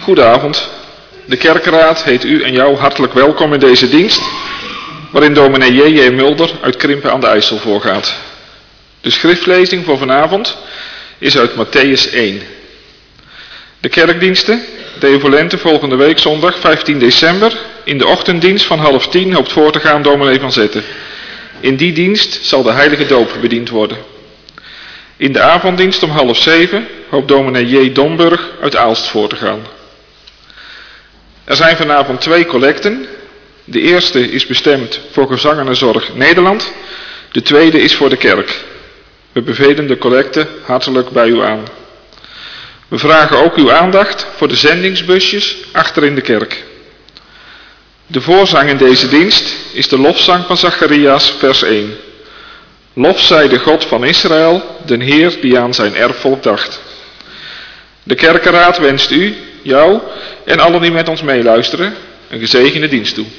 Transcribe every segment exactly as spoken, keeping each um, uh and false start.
Goedenavond. De kerkenraad heet u en jou hartelijk welkom in deze dienst, waarin dominee J J Mulder uit Krimpen aan de IJssel voorgaat. De schriftlezing voor vanavond is uit Mattheüs één. De kerkdiensten, de evolente volgende week zondag vijftien december, in de ochtenddienst van half tien hoopt voor te gaan dominee Van Zetten. In die dienst zal de heilige doop bediend worden. In de avonddienst om half zeven hoopt dominee J. Domburg uit Aalst voor te gaan. Er zijn vanavond twee collecten. De eerste is bestemd voor Gevangenenzorg Nederland. De tweede is voor de kerk. We bevelen de collecte hartelijk bij u aan. We vragen ook uw aandacht voor de zendingsbusjes achter in de kerk. De voorzang in deze dienst is de lofzang van Zacharias, vers één. Lof zij de God van Israël, den Heer die aan zijn erfvolk dacht. De kerkenraad wenst u, jou en allen die met ons meeluisteren een gezegende dienst toe.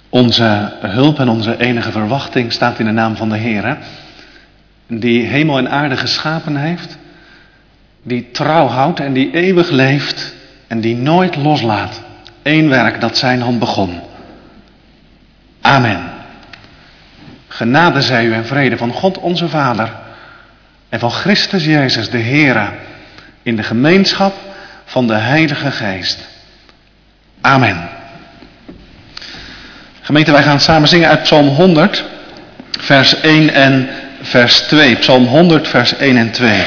Onze hulp en onze enige verwachting staat in de naam van de Heere, die hemel en aarde geschapen heeft, die trouw houdt en die eeuwig leeft en die nooit loslaat. Eén werk dat zijn hand begon. Amen. Genade zij u en vrede van God onze Vader en van Christus Jezus de Heere in de gemeenschap van de Heilige Geest. Amen. Gemeente, wij gaan samen zingen uit Psalm honderd, vers één en vers twee. Psalm honderd, vers één en twee.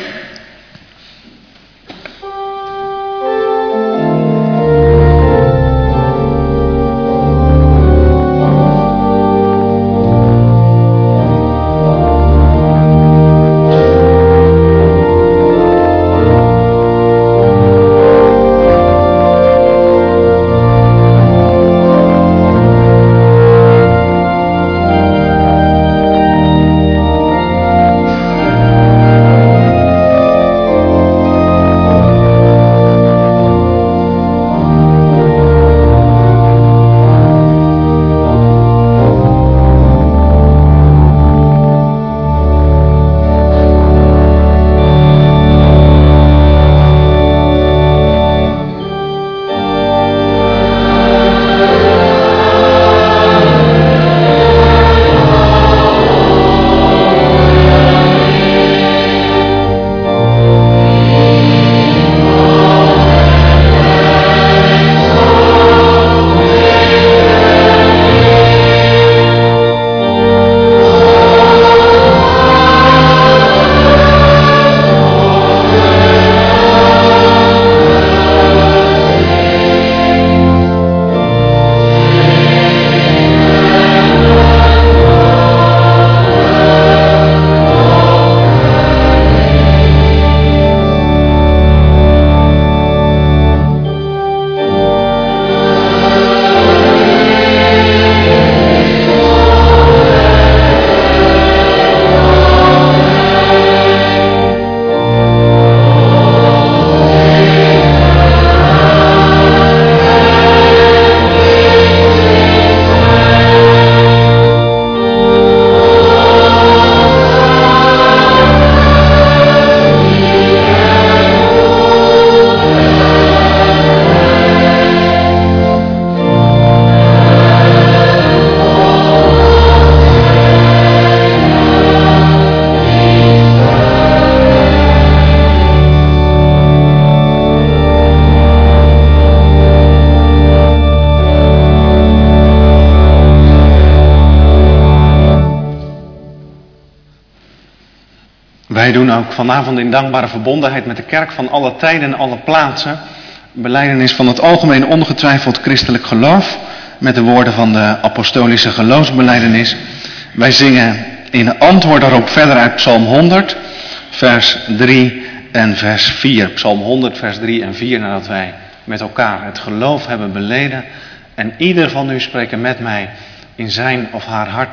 Wij doen ook vanavond in dankbare verbondenheid met de kerk van alle tijden en alle plaatsen belijdenis van het algemeen ongetwijfeld christelijk geloof met de woorden van de apostolische geloofsbelijdenis. Wij zingen in antwoord daarop verder uit Psalm honderd, vers drie en vers vier. Psalm honderd, vers drie en vier, nadat wij met elkaar het geloof hebben beleden. En ieder van u spreken met mij in zijn of haar hart.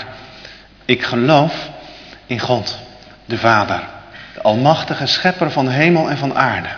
Ik geloof in God, de Vader, de almachtige schepper van hemel en van aarde.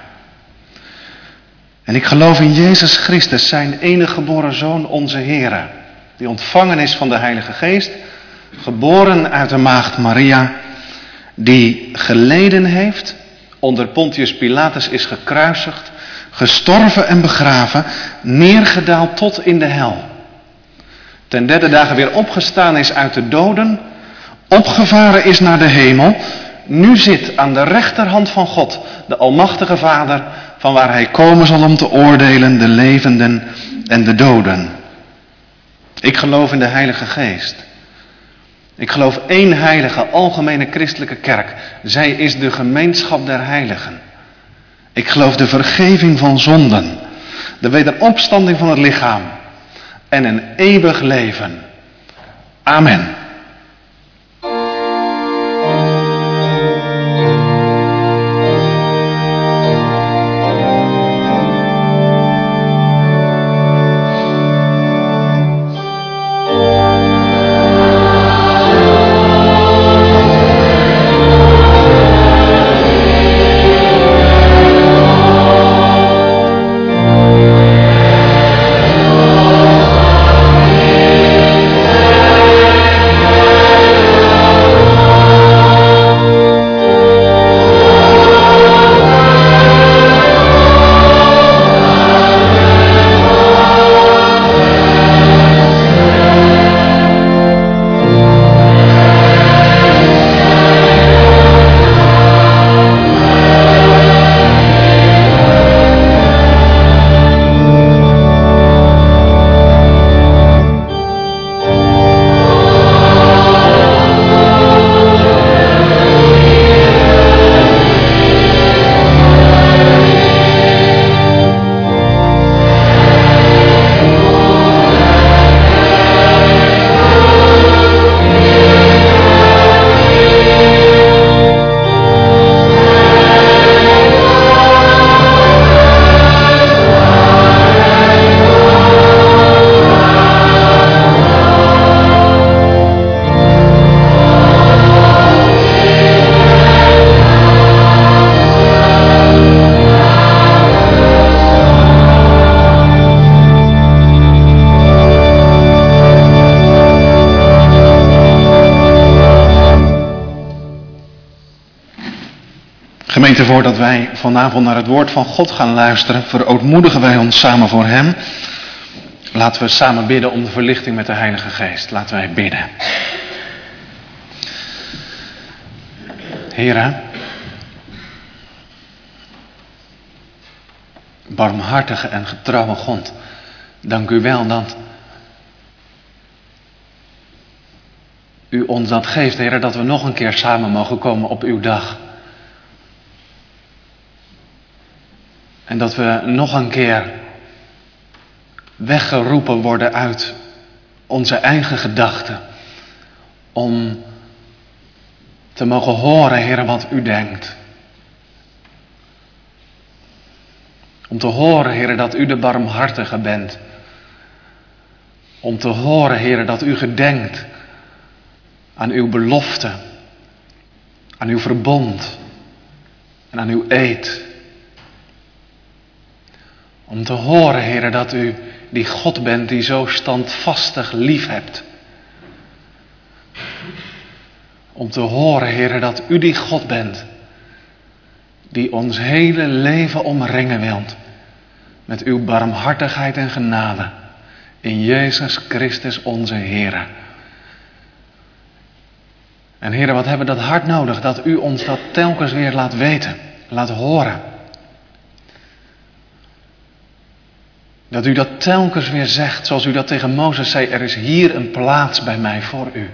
En ik geloof in Jezus Christus, zijn enige geboren Zoon, onze Heere, die ontvangen is van de Heilige Geest, geboren uit de maagd Maria, die geleden heeft, onder Pontius Pilatus is gekruisigd, gestorven en begraven, neergedaald tot in de hel. Ten derde dagen weer opgestaan is uit de doden, opgevaren is naar de hemel, nu zit aan de rechterhand van God, de almachtige Vader, van waar hij komen zal om te oordelen de levenden en de doden. Ik geloof in de Heilige Geest. Ik geloof één heilige, algemene christelijke kerk. Zij is de gemeenschap der heiligen. Ik geloof de vergeving van zonden, de wederopstanding van het lichaam en een eeuwig leven. Amen. Amen. Gemeente, voordat wij vanavond naar het woord van God gaan luisteren, verootmoedigen wij ons samen voor Hem. Laten we samen bidden om de verlichting met de Heilige Geest. Laten wij bidden. Heere, barmhartige en getrouwe God, dank u wel dat u ons dat geeft, Heere, dat we nog een keer samen mogen komen op uw dag. En dat we nog een keer weggeroepen worden uit onze eigen gedachten. Om te mogen horen, Heere, wat u denkt. Om te horen, Heere, dat u de barmhartige bent. Om te horen, Heere, dat u gedenkt aan uw belofte, aan uw verbond en aan uw eed. Om te horen, Heere, dat u die God bent die zo standvastig lief hebt. Om te horen, Heere, dat u die God bent die ons hele leven omringen wilt met uw barmhartigheid en genade in Jezus Christus onze Heere. En Heere, wat hebben we dat hard nodig, dat u ons dat telkens weer laat weten, laat horen. Dat u dat telkens weer zegt, zoals u dat tegen Mozes zei, er is hier een plaats bij mij voor u.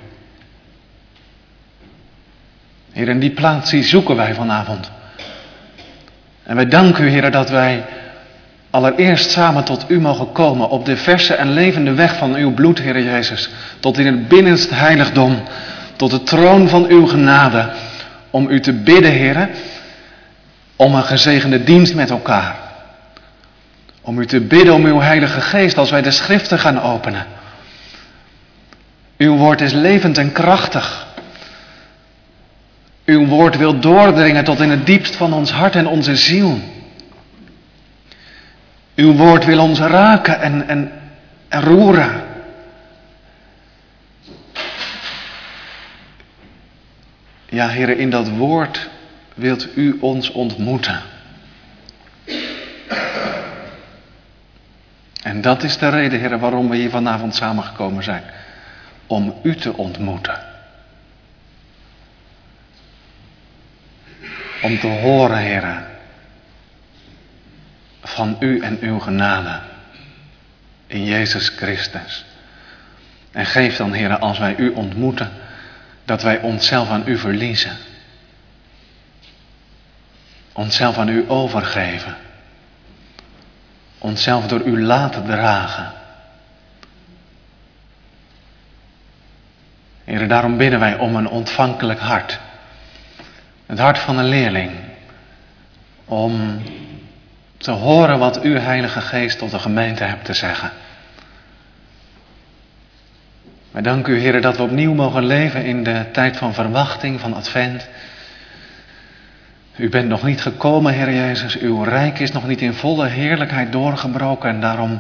Heer, en die plaats die zoeken wij vanavond. En wij danken u, Heer, dat wij allereerst samen tot u mogen komen op de verse en levende weg van uw bloed, Heer Jezus. Tot in het binnenste heiligdom, tot de troon van uw genade. Om u te bidden, Heer, om een gezegende dienst met elkaar. Om u te bidden om uw Heilige Geest als wij de Schriften gaan openen. Uw woord is levend en krachtig. Uw woord wil doordringen tot in het diepst van ons hart en onze ziel. Uw woord wil ons raken en, en, en roeren. Ja, Heere, in dat woord wilt u ons ontmoeten. En dat is de reden, Heere, waarom we hier vanavond samengekomen zijn. Om u te ontmoeten. Om te horen, Heere, van u en uw genade in Jezus Christus. En geef dan, Heere, als wij u ontmoeten, dat wij onszelf aan u verliezen. Onszelf aan u overgeven. Onszelf door u laten dragen. Heere, daarom bidden wij om een ontvankelijk hart. Het hart van een leerling. Om te horen wat u, Heilige Geest, tot de gemeente hebt te zeggen. Wij danken u, Heere, dat we opnieuw mogen leven in de tijd van verwachting, van advent. U bent nog niet gekomen, Heer Jezus. Uw rijk is nog niet in volle heerlijkheid doorgebroken. En daarom,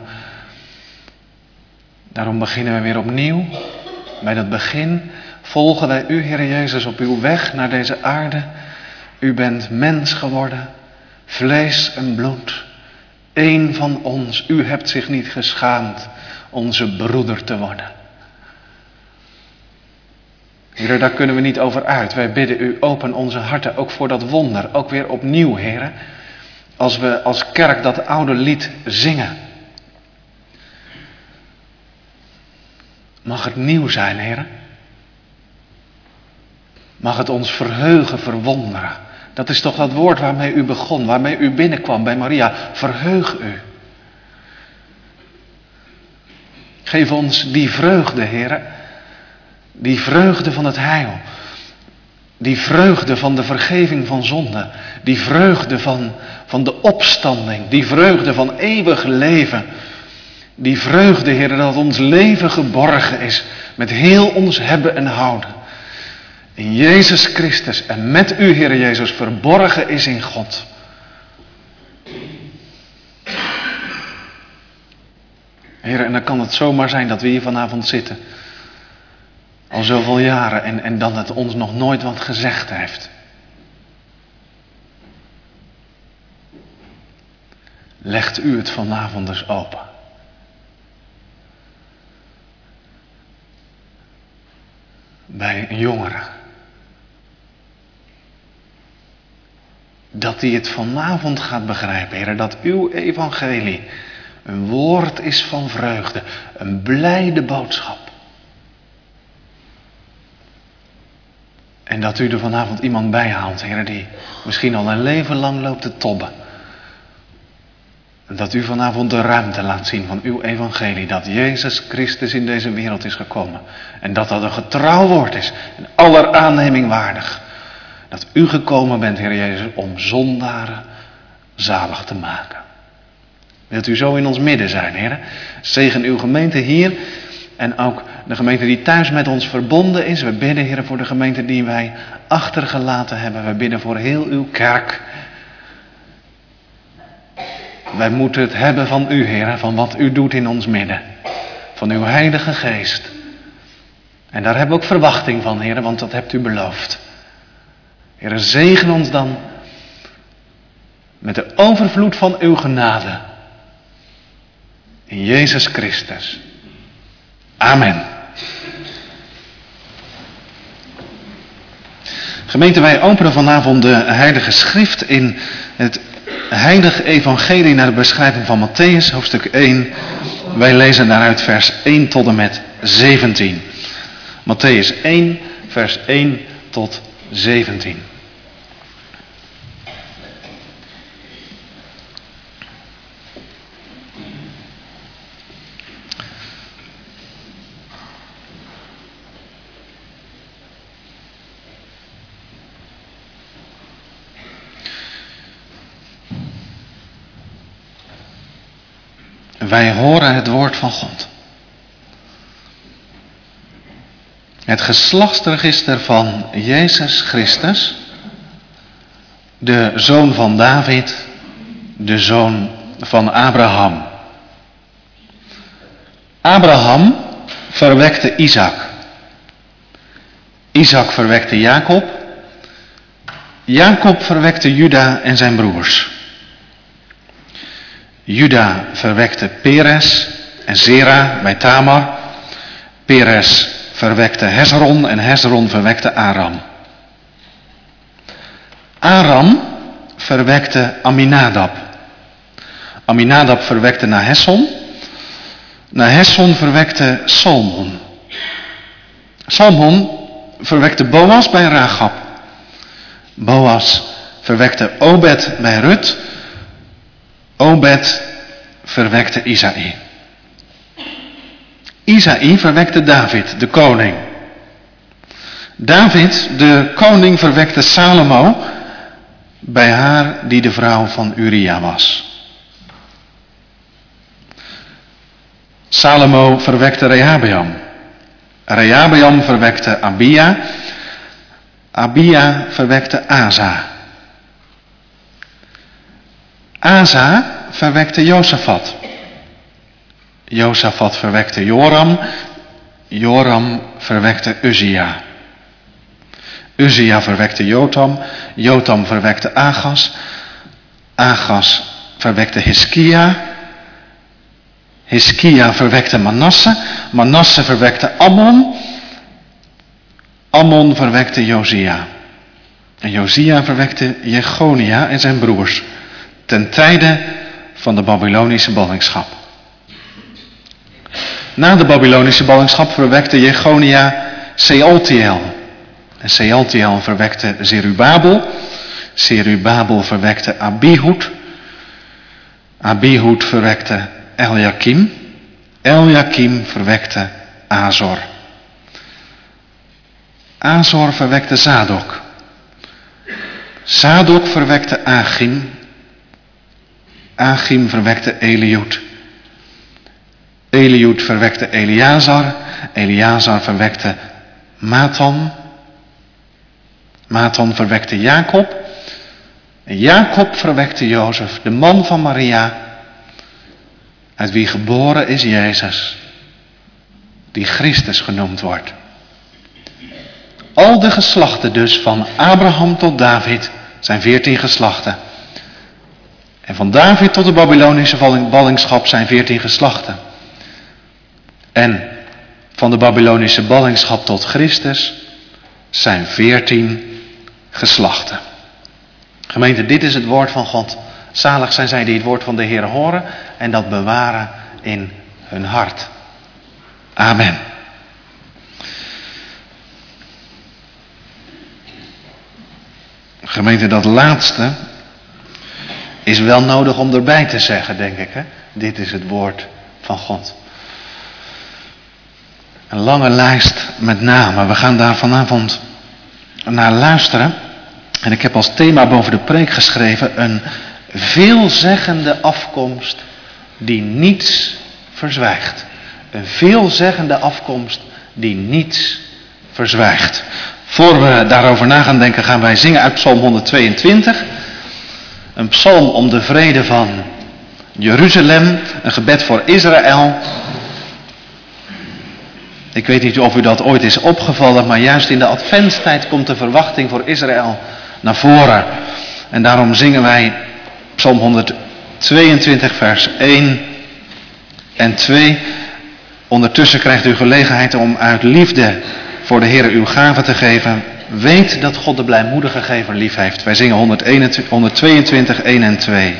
daarom beginnen we weer opnieuw. Bij dat begin volgen wij u, Heer Jezus, op uw weg naar deze aarde. U bent mens geworden, vlees en bloed. Eén van ons, u hebt zich niet geschaamd onze broeder te worden. Heer, daar kunnen we niet over uit. Wij bidden u, open onze harten ook voor dat wonder. Ook weer opnieuw, Heer. Als we als kerk dat oude lied zingen. Mag het nieuw zijn, Heer. Mag het ons verheugen, verwonderen. Dat is toch dat woord waarmee u begon, waarmee u binnenkwam bij Maria. Verheug u. Geef ons die vreugde, Heer. Die vreugde van het heil. Die vreugde van de vergeving van zonde. Die vreugde van, van de opstanding. Die vreugde van eeuwig leven. Die vreugde, Heer, dat ons leven geborgen is. Met heel ons hebben en houden. In Jezus Christus en met u, Heer Jezus, verborgen is in God. Heer, en dan kan het zomaar zijn dat we hier vanavond zitten. Al zoveel jaren en, en dat het ons nog nooit wat gezegd heeft. legt u het vanavond dus open. Bij een jongere. Dat hij het vanavond gaat begrijpen, Heer, dat uw evangelie een woord is van vreugde, een blijde boodschap. En dat u er vanavond iemand bij haalt, Heer, die misschien al een leven lang loopt te tobben. En dat u vanavond de ruimte laat zien van uw evangelie, dat Jezus Christus in deze wereld is gekomen. En dat dat een getrouw woord is, en aller aanneming waardig. Dat u gekomen bent, Heer Jezus, om zondaren zalig te maken. Wilt u zo in ons midden zijn, Heer? Zegen uw gemeente hier en ook de gemeente die thuis met ons verbonden is. We bidden, Heer, voor de gemeente die wij achtergelaten hebben. We bidden voor heel uw kerk. Wij moeten het hebben van u, Heer, van wat u doet in ons midden. Van uw Heilige Geest. En daar hebben we ook verwachting van, Heer, want dat hebt u beloofd. Heer, zegen ons dan met de overvloed van uw genade. In Jezus Christus. Amen. Gemeente, wij openen vanavond de Heilige Schrift in het Heilige Evangelie naar de beschrijving van Mattheüs, hoofdstuk één. Wij lezen daaruit vers één tot en met zeventien. Mattheüs één, vers één tot zeventien. Wij horen het woord van God. Het geslachtsregister van Jezus Christus, de zoon van David, de zoon van Abraham. Abraham verwekte Isaac. Isaac verwekte Jacob. Jacob verwekte Juda en zijn broers. Juda verwekte Peres en Zera bij Tamar. Peres verwekte Hezron en Hezron verwekte Aram. Aram verwekte Aminadab. Aminadab verwekte Nahesson. Nahesson verwekte Salmon. Salmon verwekte Boas bij Rachab. Boas verwekte Obed bij Rut. Obed verwekte Isaï. Isaï verwekte David, de koning. David, de koning, verwekte Salomo bij haar die de vrouw van Uria was. Salomo verwekte Rehabeam. Rehabeam verwekte Abia. Abia verwekte Asa. Asa verwekte Josafat. Josafat verwekte Joram. Joram verwekte Uzia. Uzia verwekte Jotam. Jotam verwekte Agas. Agas verwekte Hiskia. Hiskia verwekte Manasse. Manasse verwekte Ammon. Ammon verwekte Josia. En Josia verwekte Jechonia en zijn broers. Ten tijde van de Babylonische ballingschap. Na de Babylonische ballingschap verwekte Jechonia Sealtiel. En Sealtiel verwekte Zerubabel. Zerubabel verwekte Abihud. Abihud verwekte Eliakim. Eliakim verwekte Azor. Azor verwekte Zadok. Zadok verwekte Achim. Achim verwekte Eliud. Eliud verwekte Eleazar. Eleazar verwekte Matan. Matan verwekte Jacob. En Jacob verwekte Jozef, de man van Maria, uit wie geboren is Jezus, die Christus genoemd wordt. Al de geslachten dus van Abraham tot David zijn veertien geslachten. En van David tot de Babylonische ballingschap zijn veertien geslachten. En van de Babylonische ballingschap tot Christus zijn veertien geslachten. Gemeente, dit is het woord van God. Zalig zijn zij die het woord van de Heer horen en dat bewaren in hun hart. Amen. Gemeente, dat laatste is wel nodig om erbij te zeggen, denk ik. Hè? Dit is het woord van God. Een lange lijst met namen. We gaan daar vanavond naar luisteren. En ik heb als thema boven de preek geschreven: een veelzeggende afkomst die niets verzwijgt. Een veelzeggende afkomst die niets verzwijgt. Voor we daarover na gaan denken, gaan wij zingen uit Psalm honderdtweeëntwintig. Een psalm om de vrede van Jeruzalem. Een gebed voor Israël. Ik weet niet of u dat ooit is opgevallen, maar juist in de adventstijd komt de verwachting voor Israël naar voren. En daarom zingen wij Psalm honderdtweeëntwintig vers één en twee. Ondertussen krijgt u gelegenheid om uit liefde voor de Heer uw gave te geven. Weet dat God de blijmoedige gever lief heeft. Wij zingen honderdtweeëntwintig, één en twee.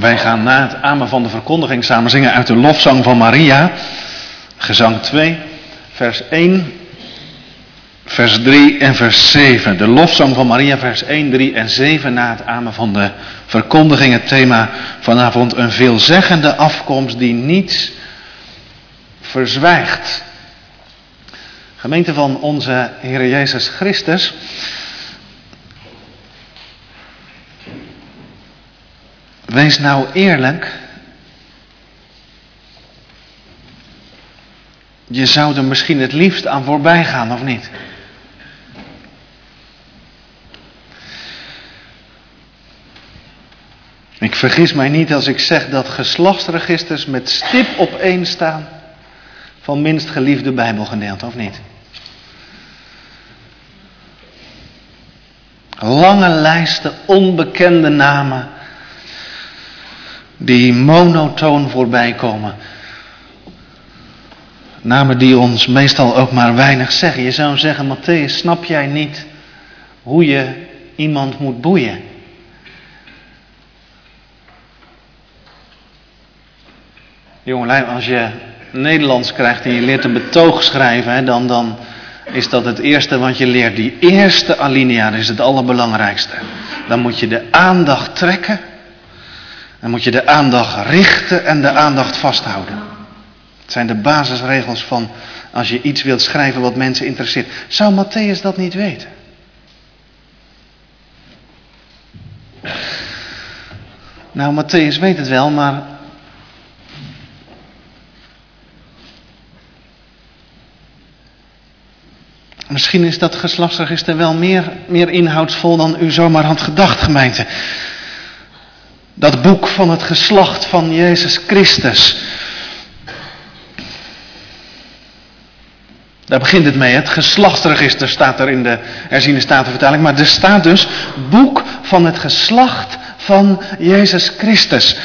Wij gaan na het amen van de verkondiging samen zingen uit de lofzang van Maria. Gezang twee, vers één, vers drie en vers zeven. De lofzang van Maria, vers één, drie en zeven na het amen van de verkondiging. Het thema vanavond: een veelzeggende afkomst die niets verzwijgt. Gemeente van onze Heer Jezus Christus. Wees nou eerlijk. Je zou er misschien het liefst aan voorbij gaan, of niet? Ik vergis mij niet als ik zeg dat geslachtsregisters met stip op één staan van minst geliefde Bijbelgedeelte, of niet? Lange lijsten onbekende namen die monotoon voorbij komen. Namen die ons meestal ook maar weinig zeggen. Je zou zeggen: Matthäus, snap jij niet hoe je iemand moet boeien? Jongelui, als je Nederlands krijgt en je leert een betoog schrijven, hè, dan, dan is dat het eerste wat je leert. Die eerste alinea, dat is het allerbelangrijkste. Dan moet je de aandacht trekken. Dan moet je de aandacht richten en de aandacht vasthouden. Het zijn de basisregels van als je iets wilt schrijven wat mensen interesseert. Zou Matthäus dat niet weten? Nou, Matthäus weet het wel, maar misschien is dat geslachtsregister wel meer, meer inhoudsvol dan u zomaar had gedacht, gemeente. Dat boek van het geslacht van Jezus Christus. Daar begint het mee. Het geslachtsregister staat er in de herziene statenvertaling. Maar er staat dus boek van het geslacht van Jezus Christus.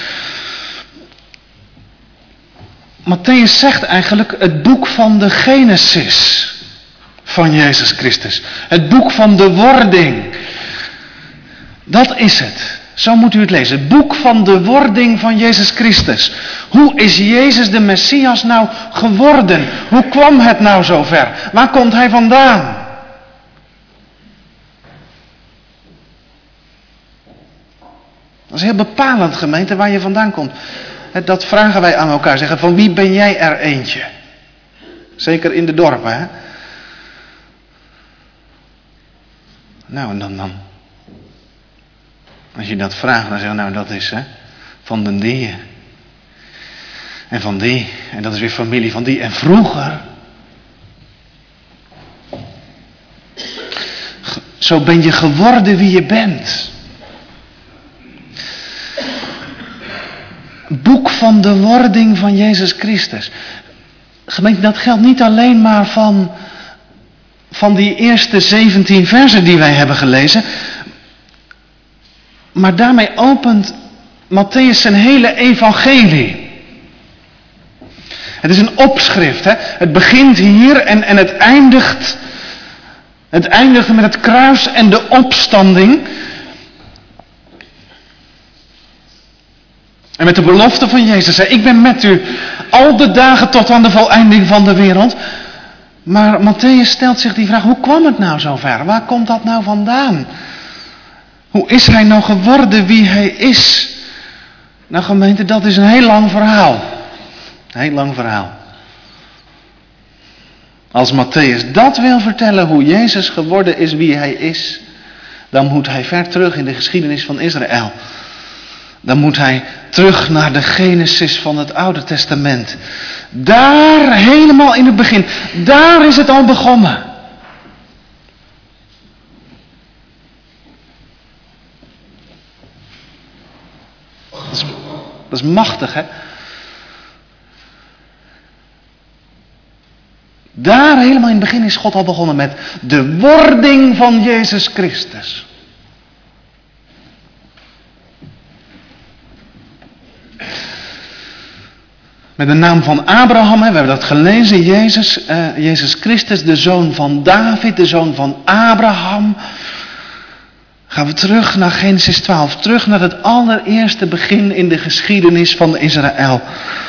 Matthäus zegt eigenlijk het boek van de Genesis van Jezus Christus. Het boek van de wording. Dat is het. Zo moet u het lezen. Het boek van de wording van Jezus Christus. Hoe is Jezus de Messias nou geworden? Hoe kwam het nou zover? Waar komt hij vandaan? Dat is heel bepalend, gemeente, waar je vandaan komt. Dat vragen wij aan elkaar. Zeggen: van wie ben jij er eentje? Zeker in de dorpen, hè? Nou, en dan, dan. Als je dat vraagt, dan zeg je: nou, dat is hè, van den die. En van die. En dat is weer familie van die. En vroeger. Zo ben je geworden wie je bent. Boek van de wording van Jezus Christus. Gemeente, dat geldt niet alleen maar van, van die eerste zeventien versen die wij hebben gelezen. Maar daarmee opent Matthäus zijn hele evangelie. Het is een opschrift. Hè? Het begint hier en, en het eindigt. Het eindigt met het kruis en de opstanding. En met de belofte van Jezus. Hè? Ik ben met u al de dagen tot aan de voleinding van de wereld. Maar Matthäus stelt zich die vraag: hoe kwam het nou zo ver? Waar komt dat nou vandaan? Hoe is hij nou geworden wie hij is? Nou, gemeente, dat is een heel lang verhaal. Een heel lang verhaal. Als Matthäus dat wil vertellen, hoe Jezus geworden is wie hij is, dan moet hij ver terug in de geschiedenis van Israël. Dan moet hij terug naar de Genesis van het Oude Testament. Daar, helemaal in het begin, daar is het al begonnen. Dat is, dat is machtig, hè? Daar helemaal in het begin is God al begonnen met de wording van Jezus Christus. Met de naam van Abraham, hè, we hebben dat gelezen, Jezus, uh, Jezus Christus, de zoon van David, de zoon van Abraham. Gaan we terug naar Genesis twaalf. Terug naar het allereerste begin in de geschiedenis van Israël.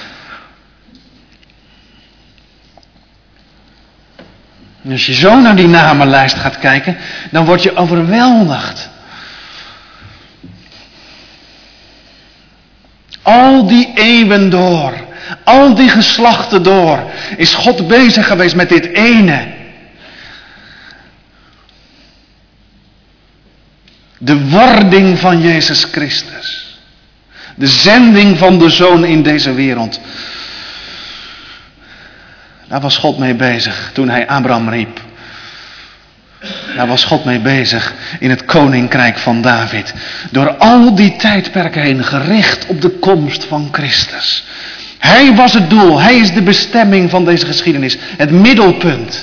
En als je zo naar die namenlijst gaat kijken, dan word je overweldigd. Al die eeuwen door, al die geslachten door, is God bezig geweest met dit ene. De wording van Jezus Christus. De zending van de Zoon in deze wereld. Daar was God mee bezig toen hij Abraham riep. Daar was God mee bezig in het koninkrijk van David. Door al die tijdperken heen gericht op de komst van Christus. Hij was het doel, hij is de bestemming van deze geschiedenis. Het middelpunt.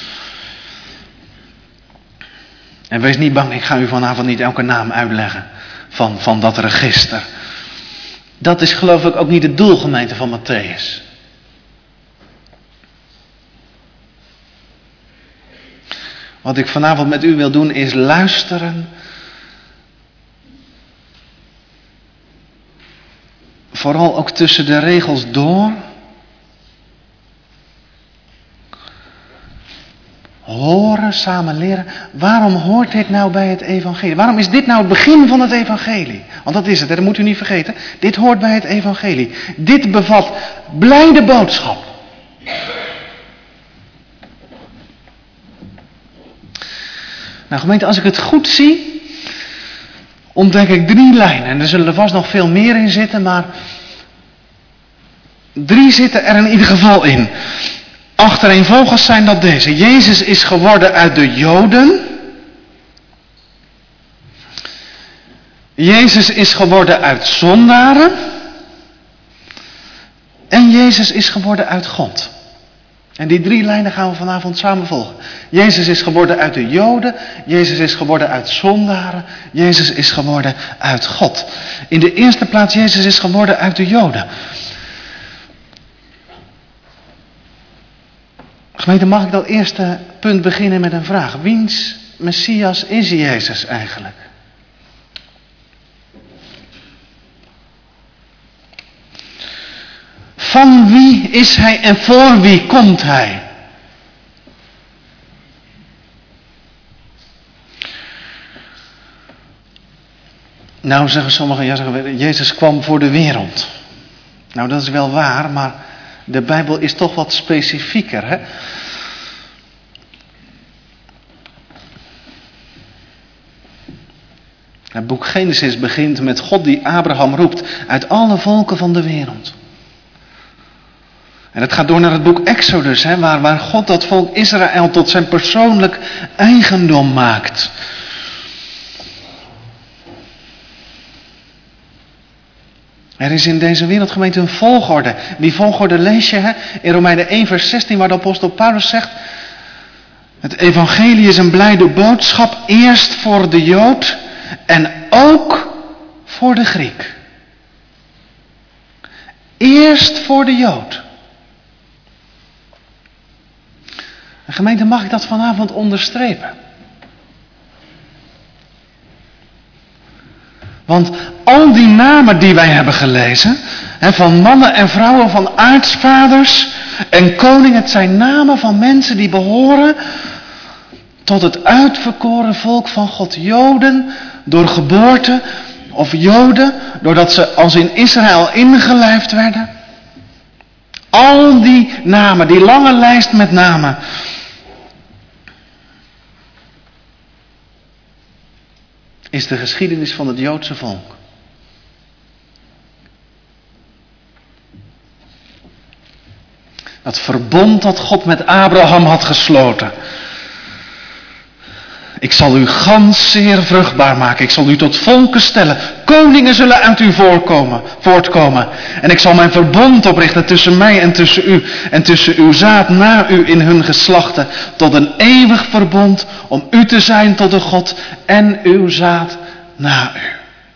En wees niet bang, ik ga u vanavond niet elke naam uitleggen van, van dat register. Dat is geloof ik ook niet het doel, gemeente, van Mattheüs. Wat ik vanavond met u wil doen is luisteren. Vooral ook tussen de regels door. Horen, samen leren. Waarom hoort dit nou bij het evangelie? Waarom is dit nou het begin van het evangelie? Want dat is het, hè? Dat moet u niet vergeten. Dit hoort bij het evangelie. Dit bevat blijde boodschap. Nou gemeente, als ik het goed zie, ontdek ik drie lijnen. En er zullen er vast nog veel meer in zitten, maar drie zitten er in ieder geval in. Achtereenvolgens zijn dat deze. Jezus is geworden uit de Joden. Jezus is geworden uit zondaren. En Jezus is geworden uit God. En die drie lijnen gaan we vanavond samen volgen. Jezus is geworden uit de Joden. Jezus is geworden uit zondaren. Jezus is geworden uit God. In de eerste plaats, Jezus is geworden uit de Joden. Gemeente, mag ik dat eerste punt beginnen met een vraag? Wiens Messias is Jezus eigenlijk? Van wie is hij en voor wie komt hij? Nou zeggen sommigen, ja, zeggen, Jezus kwam voor de wereld. Nou, dat is wel waar, maar de Bijbel is toch wat specifieker, hè? Het boek Genesis begint met God die Abraham roept uit alle volken van de wereld. En het gaat door naar het boek Exodus, hè, waar, waar God dat volk Israël tot zijn persoonlijk eigendom maakt. Er is in deze wereldgemeente een volgorde. Die volgorde lees je hè, in Romeinen één vers zestien, waar de apostel Paulus zegt: het evangelie is een blijde boodschap, eerst voor de Jood en ook voor de Griek. Eerst voor de Jood. En gemeente, mag ik dat vanavond onderstrepen? Want al die namen die wij hebben gelezen, hè, van mannen en vrouwen, van aartsvaders en koningen, het zijn namen van mensen die behoren tot het uitverkoren volk van God. Joden door geboorte of Joden doordat ze als in Israël ingelijfd werden. Al die namen, die lange lijst met namen. Is de geschiedenis van het Joodse volk. Dat verbond dat God met Abraham had gesloten. Ik zal u gans zeer vruchtbaar maken. Ik zal u tot volken stellen. Koningen zullen uit u voorkomen, voortkomen. En ik zal mijn verbond oprichten tussen mij en tussen u. En tussen uw zaad na u in hun geslachten. Tot een eeuwig verbond om u te zijn tot de God en uw zaad na u.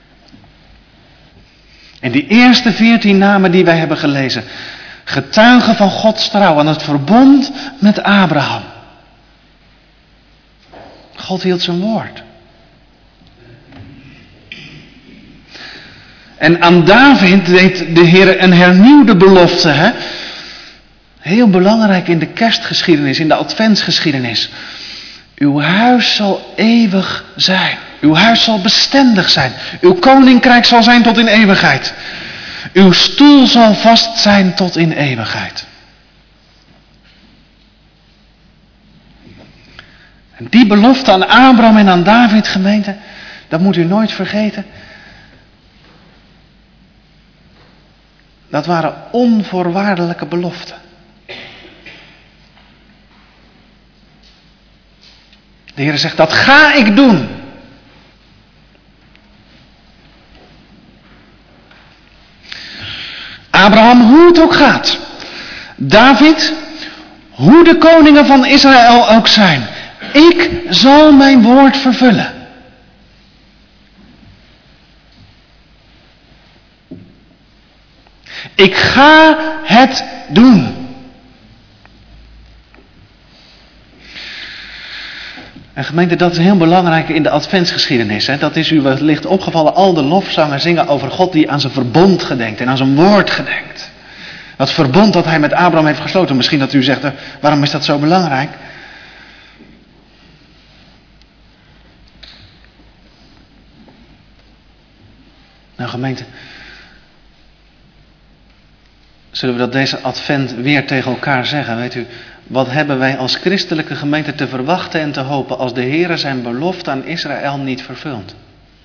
En die eerste veertien namen die wij hebben gelezen. Getuigen van Gods trouw aan het verbond met Abraham. God hield zijn woord. En aan David deed de Heer een hernieuwde belofte. Hè? Heel belangrijk in de kerstgeschiedenis, in de adventsgeschiedenis. Uw huis zal eeuwig zijn. Uw huis zal bestendig zijn. Uw koninkrijk zal zijn tot in eeuwigheid. Uw stoel zal vast zijn tot in eeuwigheid. En die belofte aan Abraham en aan David, gemeente, dat moet u nooit vergeten. Dat waren onvoorwaardelijke beloften. De Heer zegt, dat ga ik doen. Abraham, hoe het ook gaat. David, hoe de koningen van Israël ook zijn. Ik zal mijn woord vervullen. Ik ga het doen. En gemeente, dat is heel belangrijk in de adventsgeschiedenis. Hè? Dat is u wellicht opgevallen. Al de lofzangen zingen over God die aan zijn verbond gedenkt en aan zijn woord gedenkt. Dat verbond dat hij met Abraham heeft gesloten. Misschien dat u zegt, waarom is dat zo belangrijk? Nou gemeente, zullen we dat deze advent weer tegen elkaar zeggen? Weet u, wat hebben wij als christelijke gemeente te verwachten en te hopen als de Heere zijn belofte aan Israël niet vervult?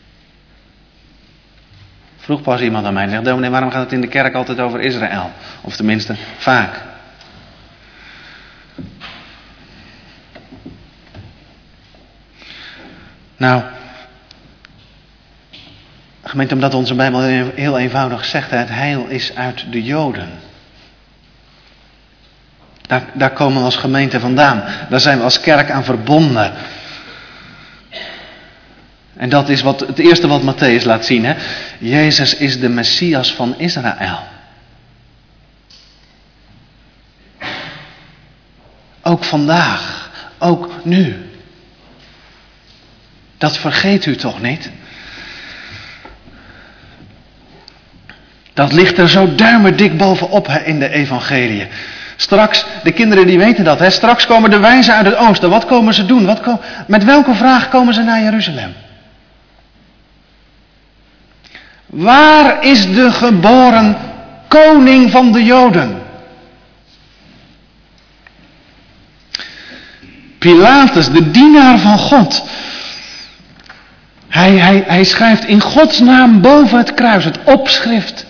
Vroeg pas iemand aan mij, zegt, dominee, waarom gaat het in de kerk altijd over Israël? Of tenminste, vaak. Nou, gemeente, omdat onze Bijbel heel eenvoudig zegt, het heil is uit de Joden. Daar, daar komen we als gemeente vandaan. Daar zijn we als kerk aan verbonden. En dat is wat, het eerste wat Mattheüs laat zien. Hè? Jezus is de Messias van Israël. Ook vandaag. Ook nu. Dat vergeet u toch niet? Dat ligt er zo duimendik bovenop hè, in de evangeliën. Straks, de kinderen die weten dat, hè, straks komen de wijzen uit het oosten. Wat komen ze doen? Wat ko- met welke vraag komen ze naar Jeruzalem? Waar is de geboren koning van de Joden? Pilatus, de dienaar van God. Hij, hij, hij schrijft in Gods naam boven het kruis, het opschrift.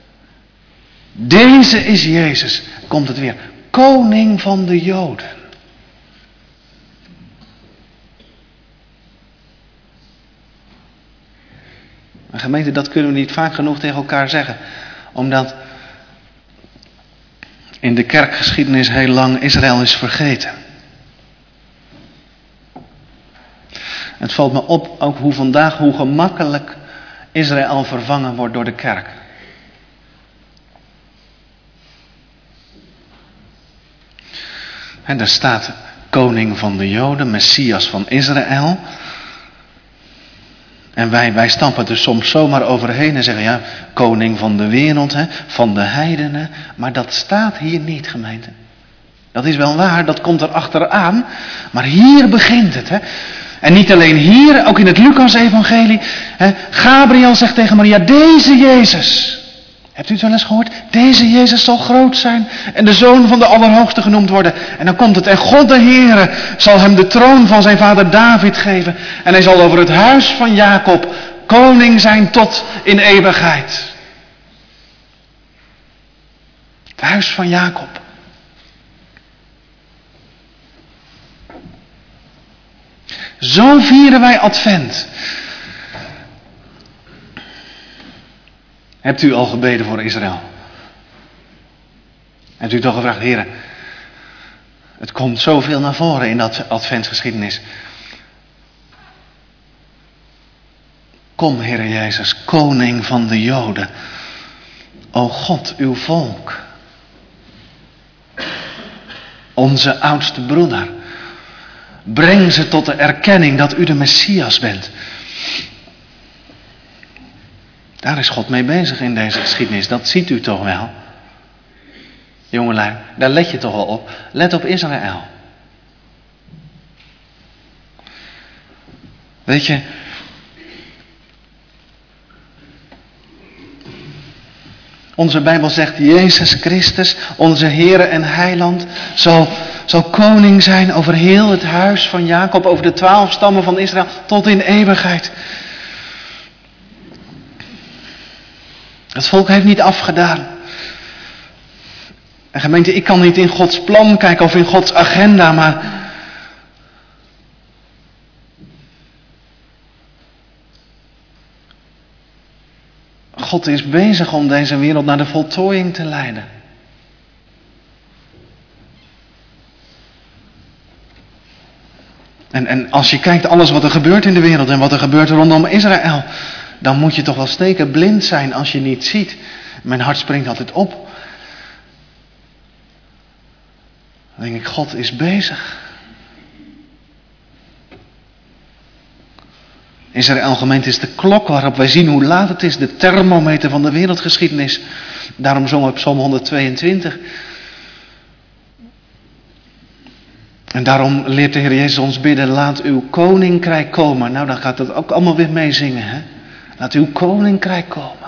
Deze is Jezus, komt het weer, koning van de Joden. Maar gemeente, dat kunnen we niet vaak genoeg tegen elkaar zeggen. Omdat in de kerkgeschiedenis heel lang Israël is vergeten. Het valt me op ook hoe vandaag, hoe gemakkelijk Israël vervangen wordt door de kerk. En daar staat koning van de Joden, Messias van Israël. En wij, wij stampen er soms zomaar overheen en zeggen, ja, koning van de wereld, hè, van de heidenen. Maar dat staat hier niet, gemeente. Dat is wel waar, dat komt er achteraan. Maar hier begint het, hè. En niet alleen hier, ook in het Lucas-evangelie. Hè, Gabriel zegt tegen Maria, deze Jezus. Hebt u het wel eens gehoord? Deze Jezus zal groot zijn en de zoon van de Allerhoogste genoemd worden. En dan komt het, en God de Heere zal hem de troon van zijn vader David geven. En hij zal over het huis van Jacob koning zijn tot in eeuwigheid. Het huis van Jacob. Zo vieren wij Advent. Hebt u al gebeden voor Israël? Hebt u toch gevraagd, Heere, het komt zoveel naar voren in dat adventsgeschiedenis. Kom, Heere Jezus, koning van de Joden. O God, uw volk. Onze oudste broeder. Breng ze tot de erkenning dat u de Messias bent. Daar is God mee bezig in deze geschiedenis. Dat ziet u toch wel. Jongelui, daar let je toch wel op. Let op Israël. Weet je, onze Bijbel zegt, Jezus Christus, onze Heere en Heiland, zal, zal koning zijn over heel het huis van Jacob, over de twaalf stammen van Israël, tot in eeuwigheid. Het volk heeft niet afgedaan. En gemeente, ik kan niet in Gods plan kijken of in Gods agenda, maar God is bezig om deze wereld naar de voltooiing te leiden. En, en als je kijkt alles wat er gebeurt in de wereld en wat er gebeurt rondom Israël, dan moet je toch wel steken blind zijn als je niet ziet. Mijn hart springt altijd op. Dan denk ik, God is bezig. Israël, gemeente, is de klok waarop wij zien hoe laat het is, de thermometer van de wereldgeschiedenis. Daarom zongen we Psalm honderdtweeëntwintig. En daarom leert de Heer Jezus ons bidden, laat uw koninkrijk komen. Nou, dan gaat dat ook allemaal weer meezingen, hè. Laat uw koninkrijk komen.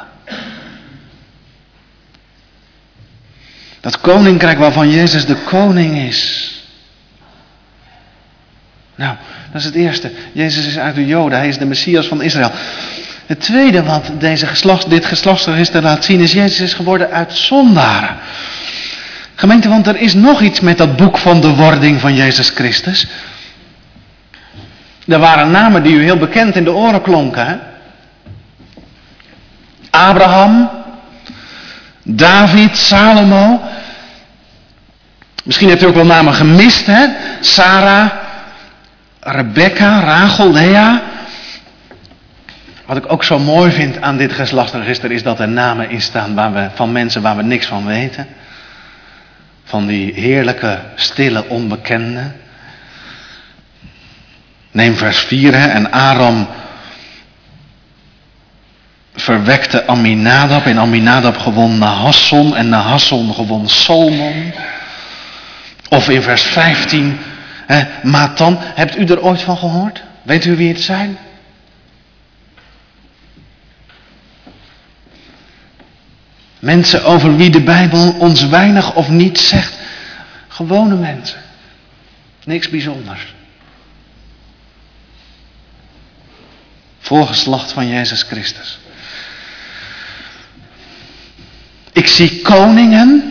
Dat koninkrijk waarvan Jezus de koning is. Nou, dat is het eerste. Jezus is uit de Joden. Hij is de Messias van Israël. Het tweede wat deze geslachts, dit geslachtsregister laat zien is, Jezus is geworden uit zondaren. Gemeente, want er is nog iets met dat boek van de wording van Jezus Christus. Er waren namen die u heel bekend in de oren klonken, hè? Abraham, David, Salomo. Misschien hebt u ook wel namen gemist, hè? Sarah, Rebecca, Rachel, Lea. Wat ik ook zo mooi vind aan dit geslachtsregister is dat er namen in staan waar we, van mensen waar we niks van weten. Van die heerlijke, stille, onbekenden. Neem vers vier, hè, en Aram verwekte Aminadab en Aminadab gewon Nahasson en Nahasson gewon Salmon. Of in vers vijftien, hè, Matan. Hebt u er ooit van gehoord? Weet u wie het zijn? Mensen over wie de Bijbel ons weinig of niets zegt. Gewone mensen. Niks bijzonders. Voorgeslacht van Jezus Christus. Ik zie koningen.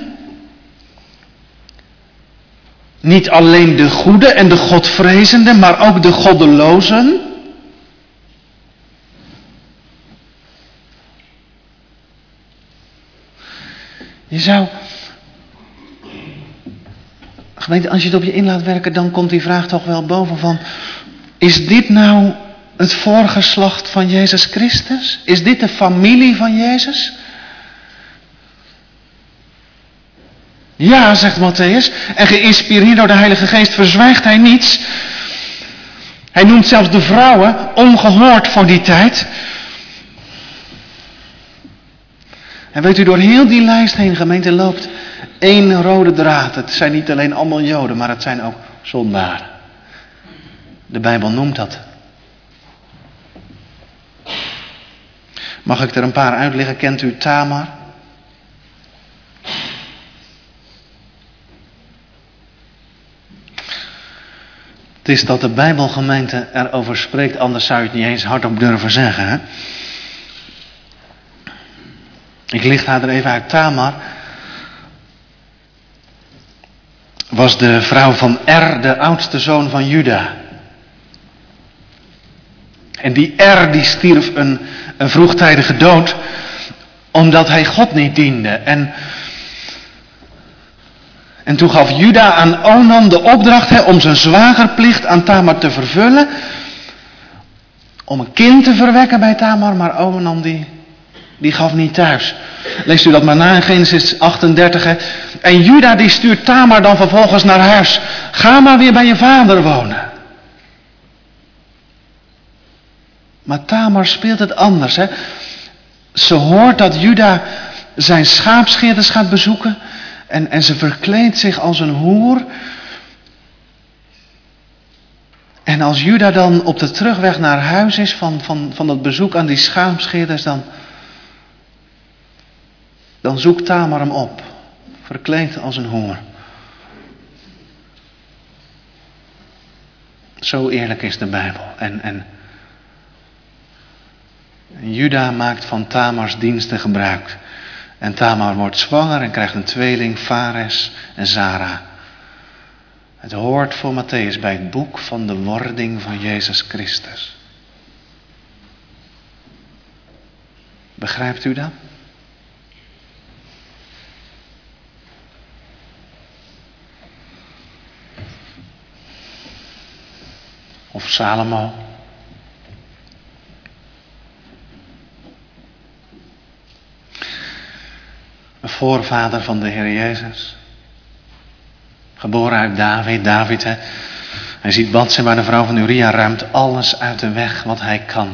Niet alleen de goede en de godvrezende, maar ook de goddelozen. Je zou, gemeente, als je het op je in laat werken, dan komt die vraag toch wel boven van, is dit nou het voorgeslacht van Jezus Christus? Is dit de familie van Jezus? Ja, zegt Matthäus, en geïnspireerd door de Heilige Geest verzwijgt hij niets. Hij noemt zelfs de vrouwen ongehoord voor die tijd. En weet u, door heel die lijst heen, gemeente, loopt één rode draad. Het zijn niet alleen allemaal Joden, maar het zijn ook zondaren. De Bijbel noemt dat. Mag ik er een paar uitleggen? Kent u Tamar? Het is dat de Bijbelgemeente erover spreekt, anders zou je het niet eens hardop durven zeggen, hè? Ik licht haar er even uit. Tamar was de vrouw van Er, de oudste zoon van Juda. En die Er die stierf een, een vroegtijdige dood, omdat hij God niet diende. En, en toen gaf Juda aan Onan de opdracht hè, om zijn zwagerplicht aan Tamar te vervullen. Om een kind te verwekken bij Tamar, maar Onan die... Die gaf niet thuis. Leest u dat maar na in Genesis achtendertig. Hè? En Juda die stuurt Tamar dan vervolgens naar huis. Ga maar weer bij je vader wonen. Maar Tamar speelt het anders. Hè? Ze hoort dat Juda zijn schaapscheerders gaat bezoeken. En, en ze verkleedt zich als een hoer. En als Juda dan op de terugweg naar huis is van, van, van dat bezoek aan die schaapscheerders, dan, dan zoekt Tamar hem op. Verkleed als een hoer. Zo eerlijk is de Bijbel. En, en Juda maakt van Tamars diensten gebruik. En Tamar wordt zwanger en krijgt een tweeling, Fares en Zara. Het hoort voor Mattheüs bij het boek van de wording van Jezus Christus. Begrijpt u dat? Of Salomo. Een voorvader van de Heer Jezus. Geboren uit David. David, hè. Hij ziet Batsheba, de vrouw van Uria, ruimt alles uit de weg wat hij kan.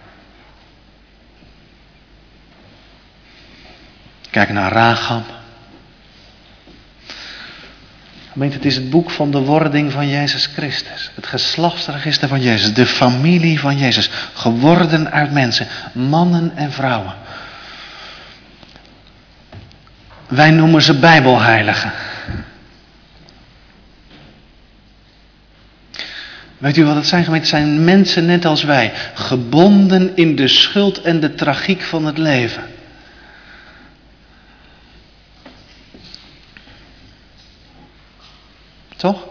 Kijk naar Rahab. Het is het boek van de wording van Jezus Christus. Het geslachtsregister van Jezus. De familie van Jezus. Geworden uit mensen. Mannen en vrouwen. Wij noemen ze Bijbelheiligen. Weet u wat het zijn, gemeente? Het zijn mensen net als wij. Gebonden in de schuld en de tragiek van het leven. Toch?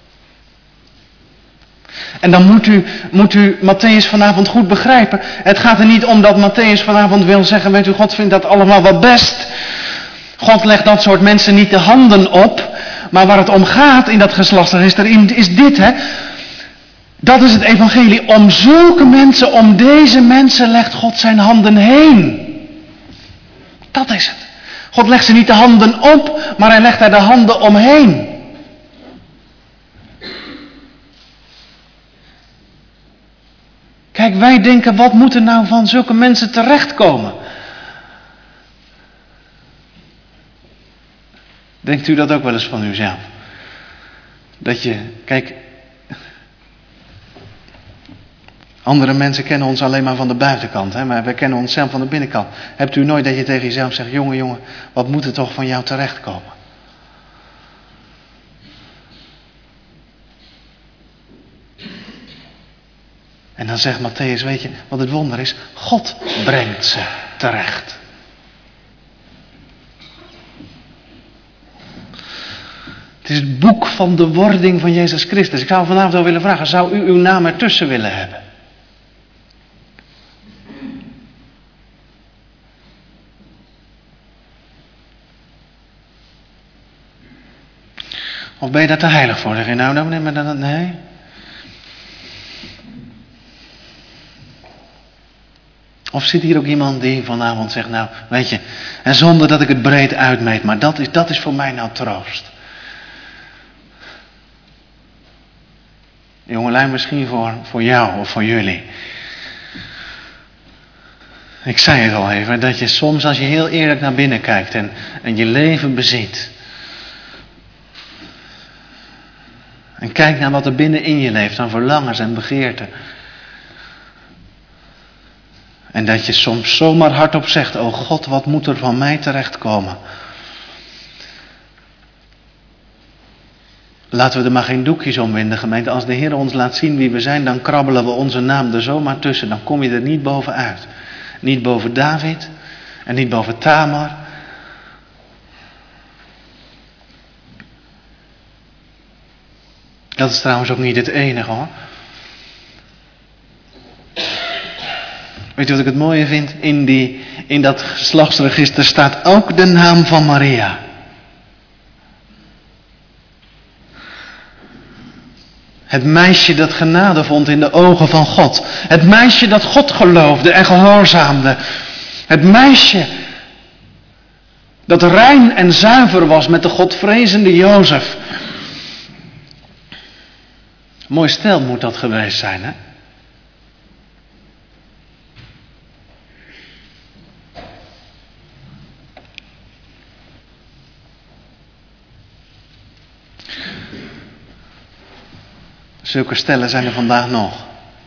En dan moet u, moet u Mattheüs vanavond goed begrijpen. Het gaat er niet om dat Mattheüs vanavond wil zeggen, weet u, God vindt dat allemaal wel best. God legt dat soort mensen niet de handen op. Maar waar het om gaat in dat geslachtsregister is dit, hè. Dat is het evangelie. Om zulke mensen, om deze mensen legt God zijn handen heen. Dat is het. God legt ze niet de handen op, maar hij legt er de handen omheen. Kijk, wij denken, wat moet er nou van zulke mensen terechtkomen? Denkt u dat ook wel eens van uzelf? Dat je, kijk, andere mensen kennen ons alleen maar van de buitenkant, hè? Maar wij kennen onszelf van de binnenkant. Hebt u nooit dat je tegen jezelf zegt, jongen, jongen, wat moet er toch van jou terechtkomen? En dan zegt Mattheüs, weet je wat het wonder is? God brengt ze terecht. Het is het boek van de wording van Jezus Christus. Ik zou vanavond wel willen vragen, zou u uw naam ertussen willen hebben? Of ben je daar te heilig voor? Zeg je nou, nou, nee, maar dan, nee. Of zit hier ook iemand die vanavond zegt, nou, weet je, en zonder dat ik het breed uitmeet, maar dat is, dat is voor mij nou troost. Jongelui, misschien voor, voor jou of voor jullie. Ik zei het al even, dat je soms als je heel eerlijk naar binnen kijkt en, en je leven beziet. En kijkt naar wat er binnen in je leeft, aan verlangens en begeerten. En dat je soms zomaar hardop zegt, oh God, wat moet er van mij terechtkomen? Laten we er maar geen doekjes om winden, gemeente. Als de Heer ons laat zien wie we zijn, dan krabbelen we onze naam er zomaar tussen. Dan kom je er niet bovenuit. Niet boven David en niet boven Tamar. Dat is trouwens ook niet het enige, hoor. Weet je wat ik het mooie vind? In, die, in dat geslachtsregister staat ook de naam van Maria. Het meisje dat genade vond in de ogen van God. Het meisje dat God geloofde en gehoorzaamde. Het meisje dat rein en zuiver was met de godvrezende Jozef. Mooi stel moet dat geweest zijn, hè? Zulke stellen zijn er vandaag nog.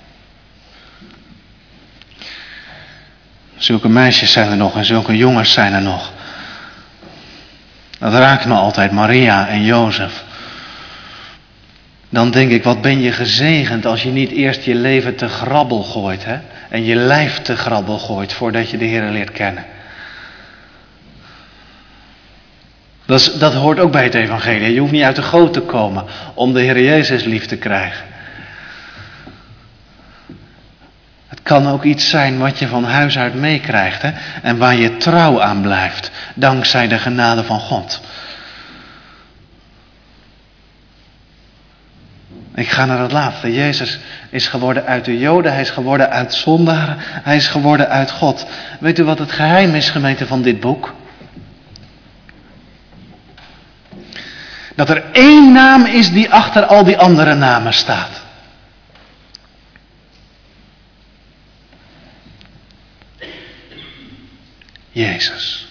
Zulke meisjes zijn er nog en zulke jongens zijn er nog. Dat raakt me altijd, Maria en Jozef. Dan denk ik, wat ben je gezegend als je niet eerst je leven te grabbel gooit, hè? En je lijf te grabbel gooit voordat je de Heer leert kennen. Dat, is, dat hoort ook bij het evangelie. Je hoeft niet uit de goot te komen om de Heer Jezus lief te krijgen. Het kan ook iets zijn wat je van huis uit meekrijgt, hè? En waar je trouw aan blijft, dankzij de genade van God. Ik ga naar het laatste. Jezus is geworden uit de Joden, hij is geworden uit zondaren, hij is geworden uit God. Weet u wat het geheim is, gemeente, van dit boek? Dat er één naam is die achter al die andere namen staat. Jezus.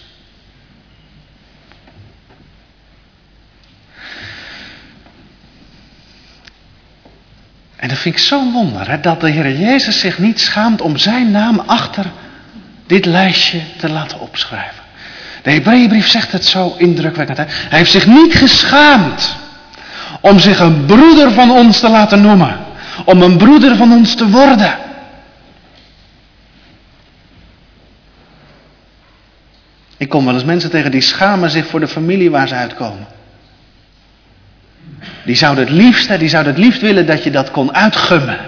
En dat vind ik zo'n wonder, hè, dat de Heer Jezus zich niet schaamt om zijn naam achter dit lijstje te laten opschrijven. De Hebreeënbrief zegt het zo indrukwekkend. Hè? Hij heeft zich niet geschaamd om zich een broeder van ons te laten noemen. Om een broeder van ons te worden. Ik kom wel eens mensen tegen die schamen zich voor de familie waar ze uitkomen. Die zouden het liefst, die zouden het liefst willen dat je dat kon uitgummen.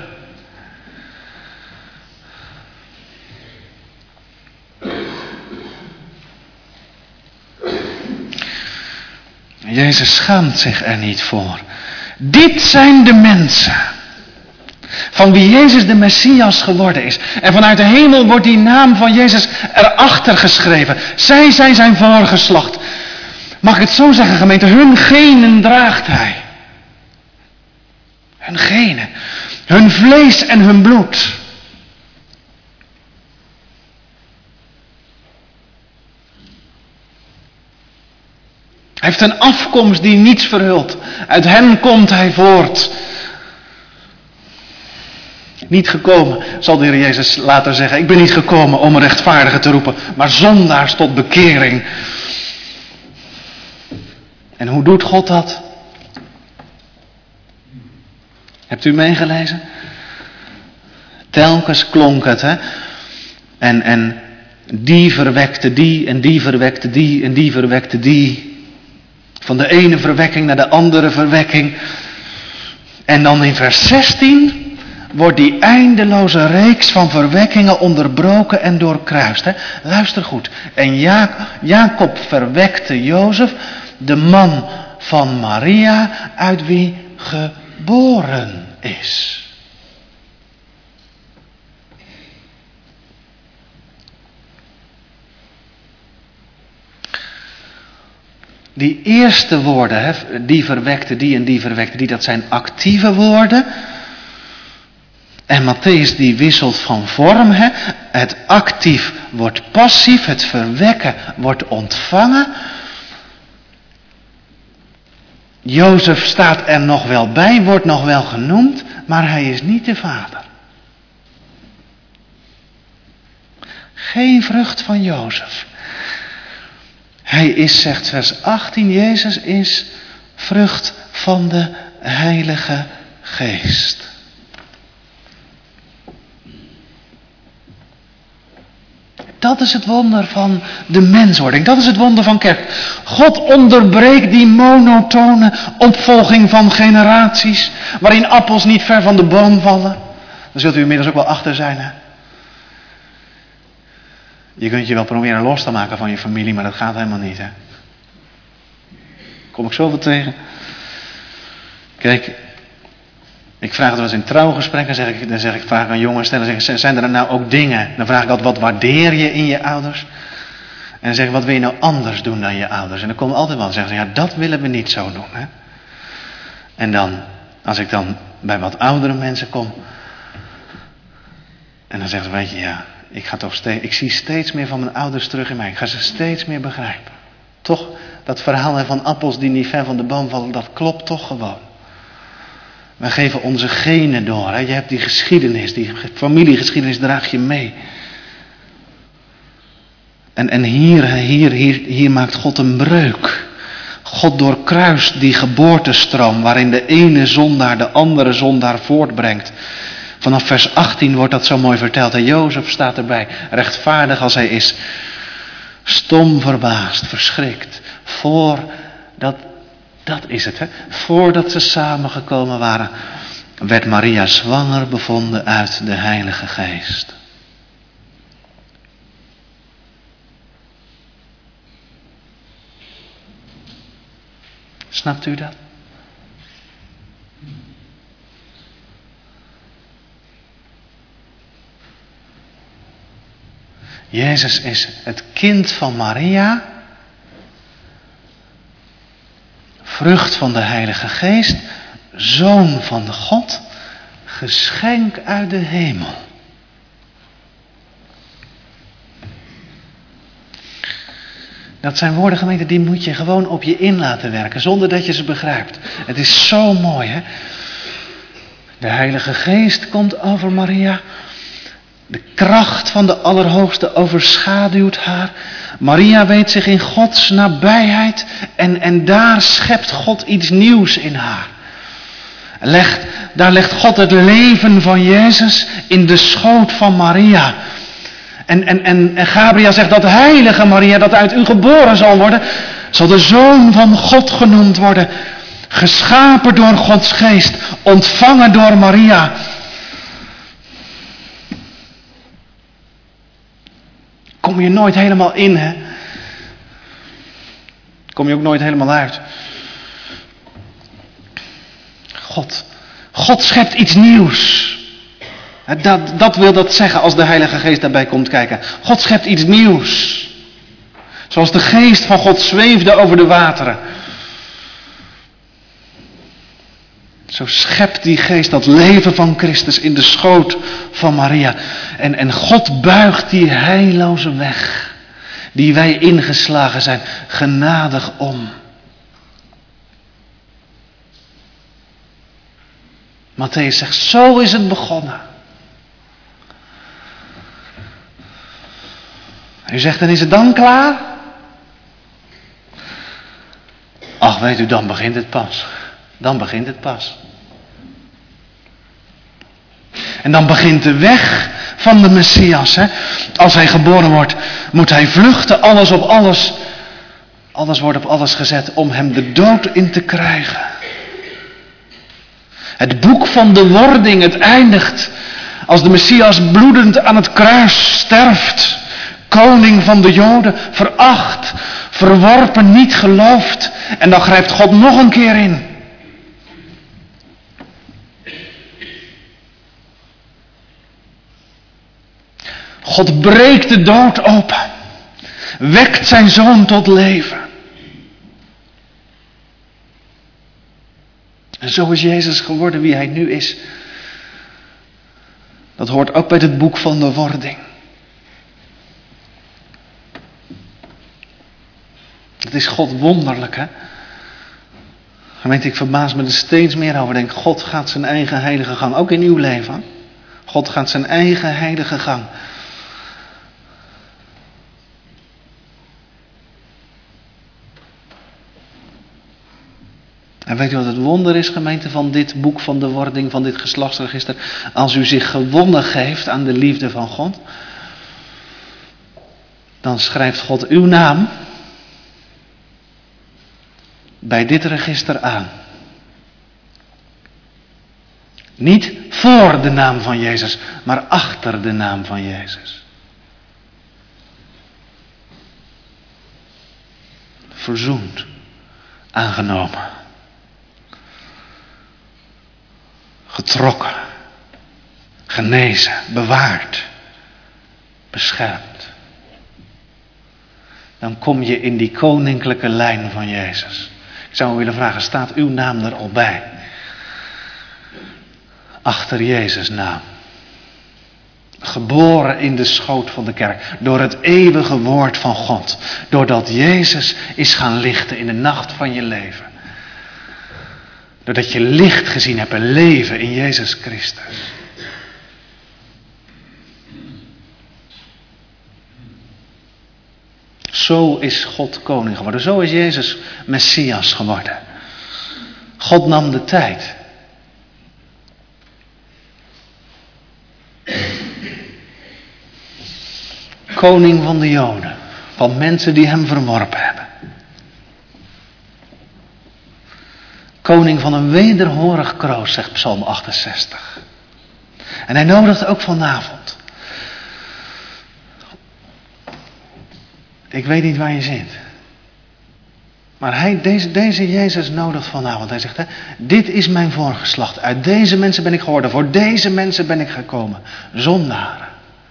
Jezus schaamt zich er niet voor. Dit zijn de mensen van wie Jezus de Messias geworden is. En vanuit de hemel wordt die naam van Jezus erachter geschreven. Zij zijn zijn voorgeslacht. Mag ik het zo zeggen, gemeente? Hun genen draagt hij. Hun genen. Hun vlees en hun bloed. Hij heeft een afkomst die niets verhult. Uit hem komt hij voort. Niet gekomen, zal de Heer Jezus later zeggen. Ik ben niet gekomen om een rechtvaardige te roepen, maar zondaars tot bekering. En hoe doet God dat? Hebt u meegelezen? Telkens klonk het, hè? En, en die verwekte die, en die verwekte die, en die verwekte die. Van de ene verwekking naar de andere verwekking. En dan in vers zestien wordt die eindeloze reeks van verwekkingen onderbroken en doorkruist. Hè? Luister goed. En Ja- Jacob verwekte Jozef, de man van Maria, uit wie geboren is. Die eerste woorden, hè, die verwekte die en die verwekte die, dat zijn actieve woorden. En Mattheüs die wisselt van vorm. Hè. Het actief wordt passief, het verwekken wordt ontvangen. Jozef staat er nog wel bij, wordt nog wel genoemd, maar hij is niet de vader. Geen vrucht van Jozef. Hij is, zegt vers achttien, Jezus is vrucht van de Heilige Geest. Dat is het wonder van de menswording. Dat is het wonder van kerk. God onderbreekt die monotone opvolging van generaties, waarin appels niet ver van de boom vallen. Daar zult u inmiddels ook wel achter zijn, hè? Je kunt je wel proberen los te maken van je familie, maar dat gaat helemaal niet, hè. Kom ik zoveel tegen. Kijk, ik vraag het wel eens in trouwgesprekken, zeg ik, dan zeg ik, vraag aan jongens, stellen, zeg, zijn er nou ook dingen? Dan vraag ik altijd, wat waardeer je in je ouders? En dan zeg ik, wat wil je nou anders doen dan je ouders? En dan komen altijd wel zeggen, ja, dat willen we niet zo doen, hè. En dan, als ik dan bij wat oudere mensen kom, en dan zeggen ze, weet je, ja, ik ga toch steeds, ik zie steeds meer van mijn ouders terug in mij. Ik ga ze steeds meer begrijpen. Toch, dat verhaal van appels die niet ver van de boom vallen, dat klopt toch gewoon. Wij geven onze genen door. Hè? Je hebt die geschiedenis, die familiegeschiedenis draag je mee. En, en hier, hier, hier, hier maakt God een breuk. God doorkruist die geboortestroom waarin de ene zondaar de andere zondaar voortbrengt. Vanaf vers achttien wordt dat zo mooi verteld. En Jozef staat erbij, rechtvaardig als hij is. Stom verbaasd, verschrikt. Voordat, dat is het hè. Voordat ze samengekomen waren, werd Maria zwanger bevonden uit de Heilige Geest. Snapt u dat? Jezus is het kind van Maria, vrucht van de Heilige Geest, zoon van God, geschenk uit de hemel. Dat zijn woorden, gemeente, die moet je gewoon op je in laten werken, zonder dat je ze begrijpt. Het is zo mooi, hè? De Heilige Geest komt over Maria. De kracht van de Allerhoogste overschaduwt haar. Maria weet zich in Gods nabijheid en, en daar schept God iets nieuws in haar. Legt, daar legt God het leven van Jezus in de schoot van Maria. En, en, en, en Gabriel zegt dat heilige Maria, dat uit u geboren zal worden, zal de Zoon van God genoemd worden. Geschapen door Gods geest, ontvangen door Maria. Kom je nooit helemaal in, hè? Kom je ook nooit helemaal uit. God, God schept iets nieuws. Dat, dat wil dat zeggen als de Heilige Geest daarbij komt kijken. God schept iets nieuws. Zoals de geest van God zweefde over de wateren. Zo schept die geest dat leven van Christus in de schoot van Maria. En, en God buigt die heilloze weg die wij ingeslagen zijn genadig om. Mattheüs zegt, zo is het begonnen. U zegt, en is het dan klaar? Ach, weet u, dan begint het pas. Dan begint het pas. En dan begint de weg van de Messias. Hè? Als hij geboren wordt, moet hij vluchten, alles op alles. Alles wordt op alles gezet om hem de dood in te krijgen. Het boek van de wording, het eindigt als de Messias bloedend aan het kruis sterft. Koning van de Joden, veracht, verworpen, niet geloofd. En dan grijpt God nog een keer in. God breekt de dood open. Wekt zijn zoon tot leven. En zo is Jezus geworden wie hij nu is. Dat hoort ook bij het boek van de wording. Het is God wonderlijk, hè? Gemeente, ik verbaas me er steeds meer over. Ik denk, God gaat zijn eigen heilige gang. Ook in uw leven. God gaat zijn eigen heilige gang. En weet u wat het wonder is, gemeente, van dit boek van de wording, van dit geslachtsregister? Als u zich gewonnen geeft aan de liefde van God, dan schrijft God uw naam bij dit register aan. Niet voor de naam van Jezus, maar achter de naam van Jezus. Verzoend, aangenomen, getrokken, genezen, bewaard, beschermd. Dan kom je in die koninklijke lijn van Jezus. Ik zou willen vragen, staat uw naam er al bij? Achter Jezus' naam. Geboren in de schoot van de kerk. Door het eeuwige woord van God. Doordat Jezus is gaan lichten in de nacht van je leven. Doordat je licht gezien hebt en leven in Jezus Christus. Zo is God koning geworden. Zo is Jezus Messias geworden. God nam de tijd. Koning van de Joden. Van mensen die hem verworpen hebben. Koning van een wederhorig kroost, zegt Psalm achtenzestig. En hij nodigt ook vanavond. Ik weet niet waar je zit. Maar hij, deze, deze Jezus nodigt vanavond. Hij zegt, hè, dit is mijn voorgeslacht. Uit deze mensen ben ik geworden. Voor deze mensen ben ik gekomen. Zondaren.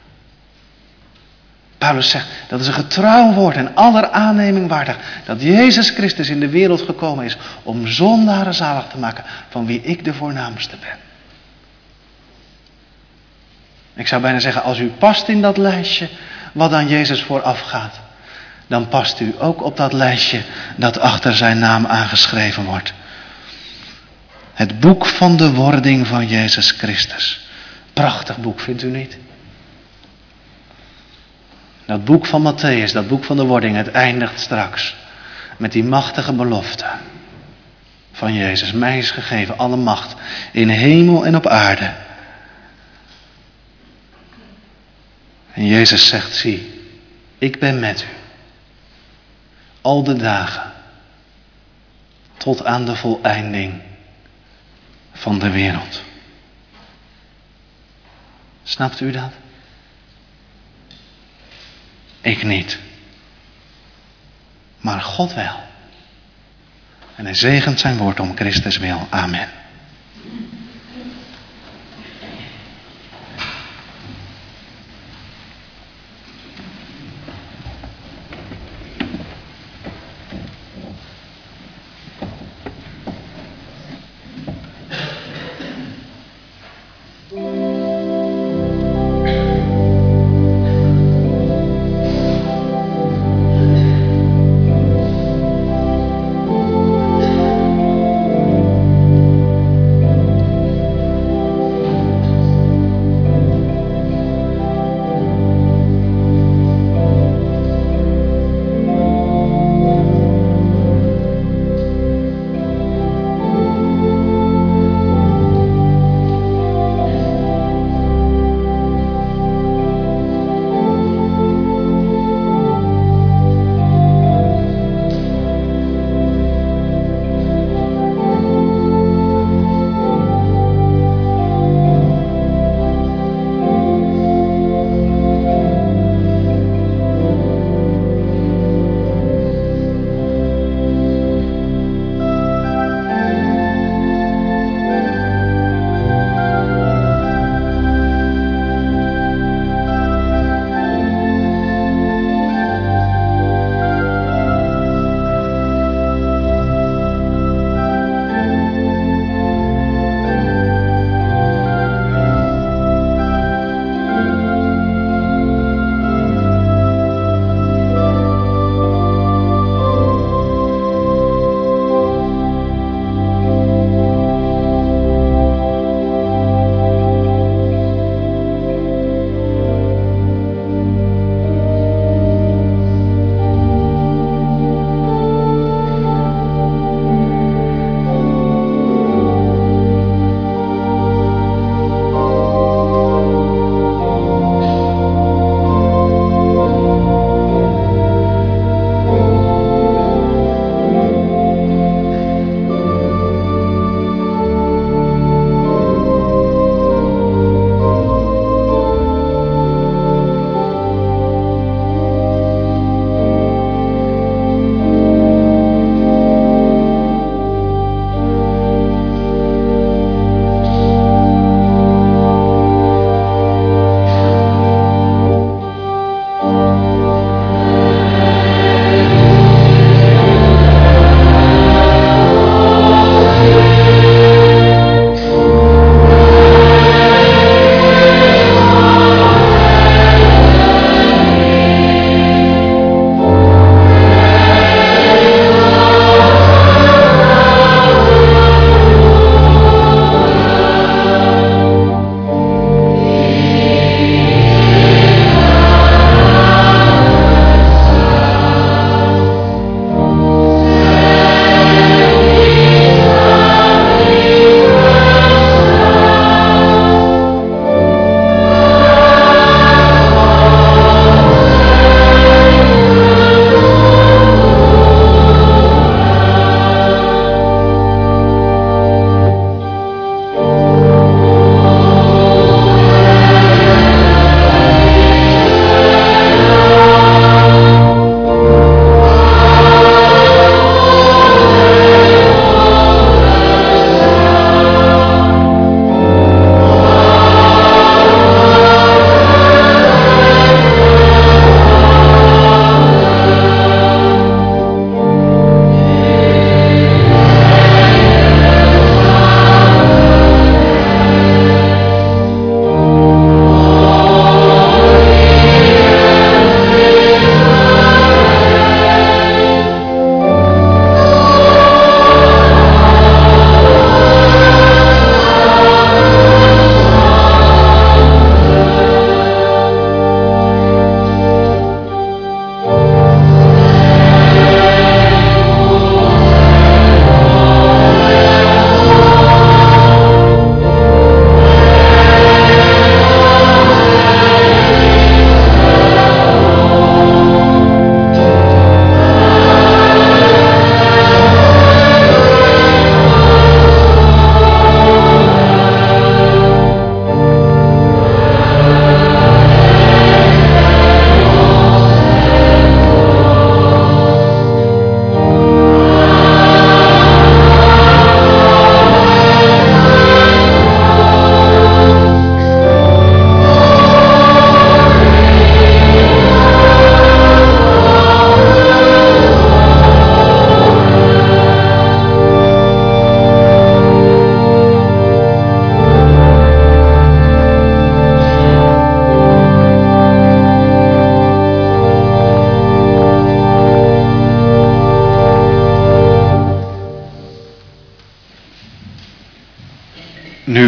Paulus zegt, dat is een getrouw woord en aller aanneming waardig. Dat Jezus Christus in de wereld gekomen is om zondaren zalig te maken. Van wie ik de voornaamste ben. Ik zou bijna zeggen, als u past in dat lijstje wat aan Jezus vooraf gaat. Dan past u ook op dat lijstje dat achter zijn naam aangeschreven wordt. Het boek van de wording van Jezus Christus. Prachtig boek, vindt u niet? Dat boek van Matthäus, dat boek van de wording, het eindigt straks met die machtige belofte van Jezus. Mij is gegeven alle macht in hemel en op aarde. En Jezus zegt, zie, ik ben met u. Al de dagen. Tot aan de voleinding van de wereld. Snapt u dat? Ik niet. Maar God wel. En hij zegent zijn woord om Christus wil. Amen.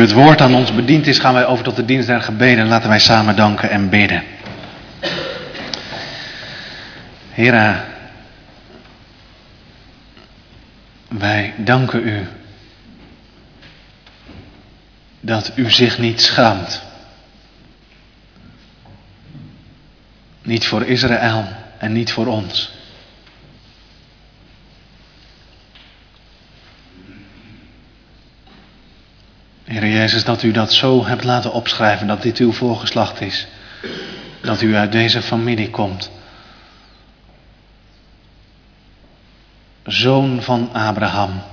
het woord aan ons bediend is, gaan wij over tot de dienst der gebeden. Laten wij samen danken en bidden. Heere, wij danken u dat u zich niet schaamt. Niet voor Israël en niet voor ons. Heere Jezus, dat u dat zo hebt laten opschrijven, dat dit uw voorgeslacht is. Dat u uit deze familie komt. Zoon van Abraham.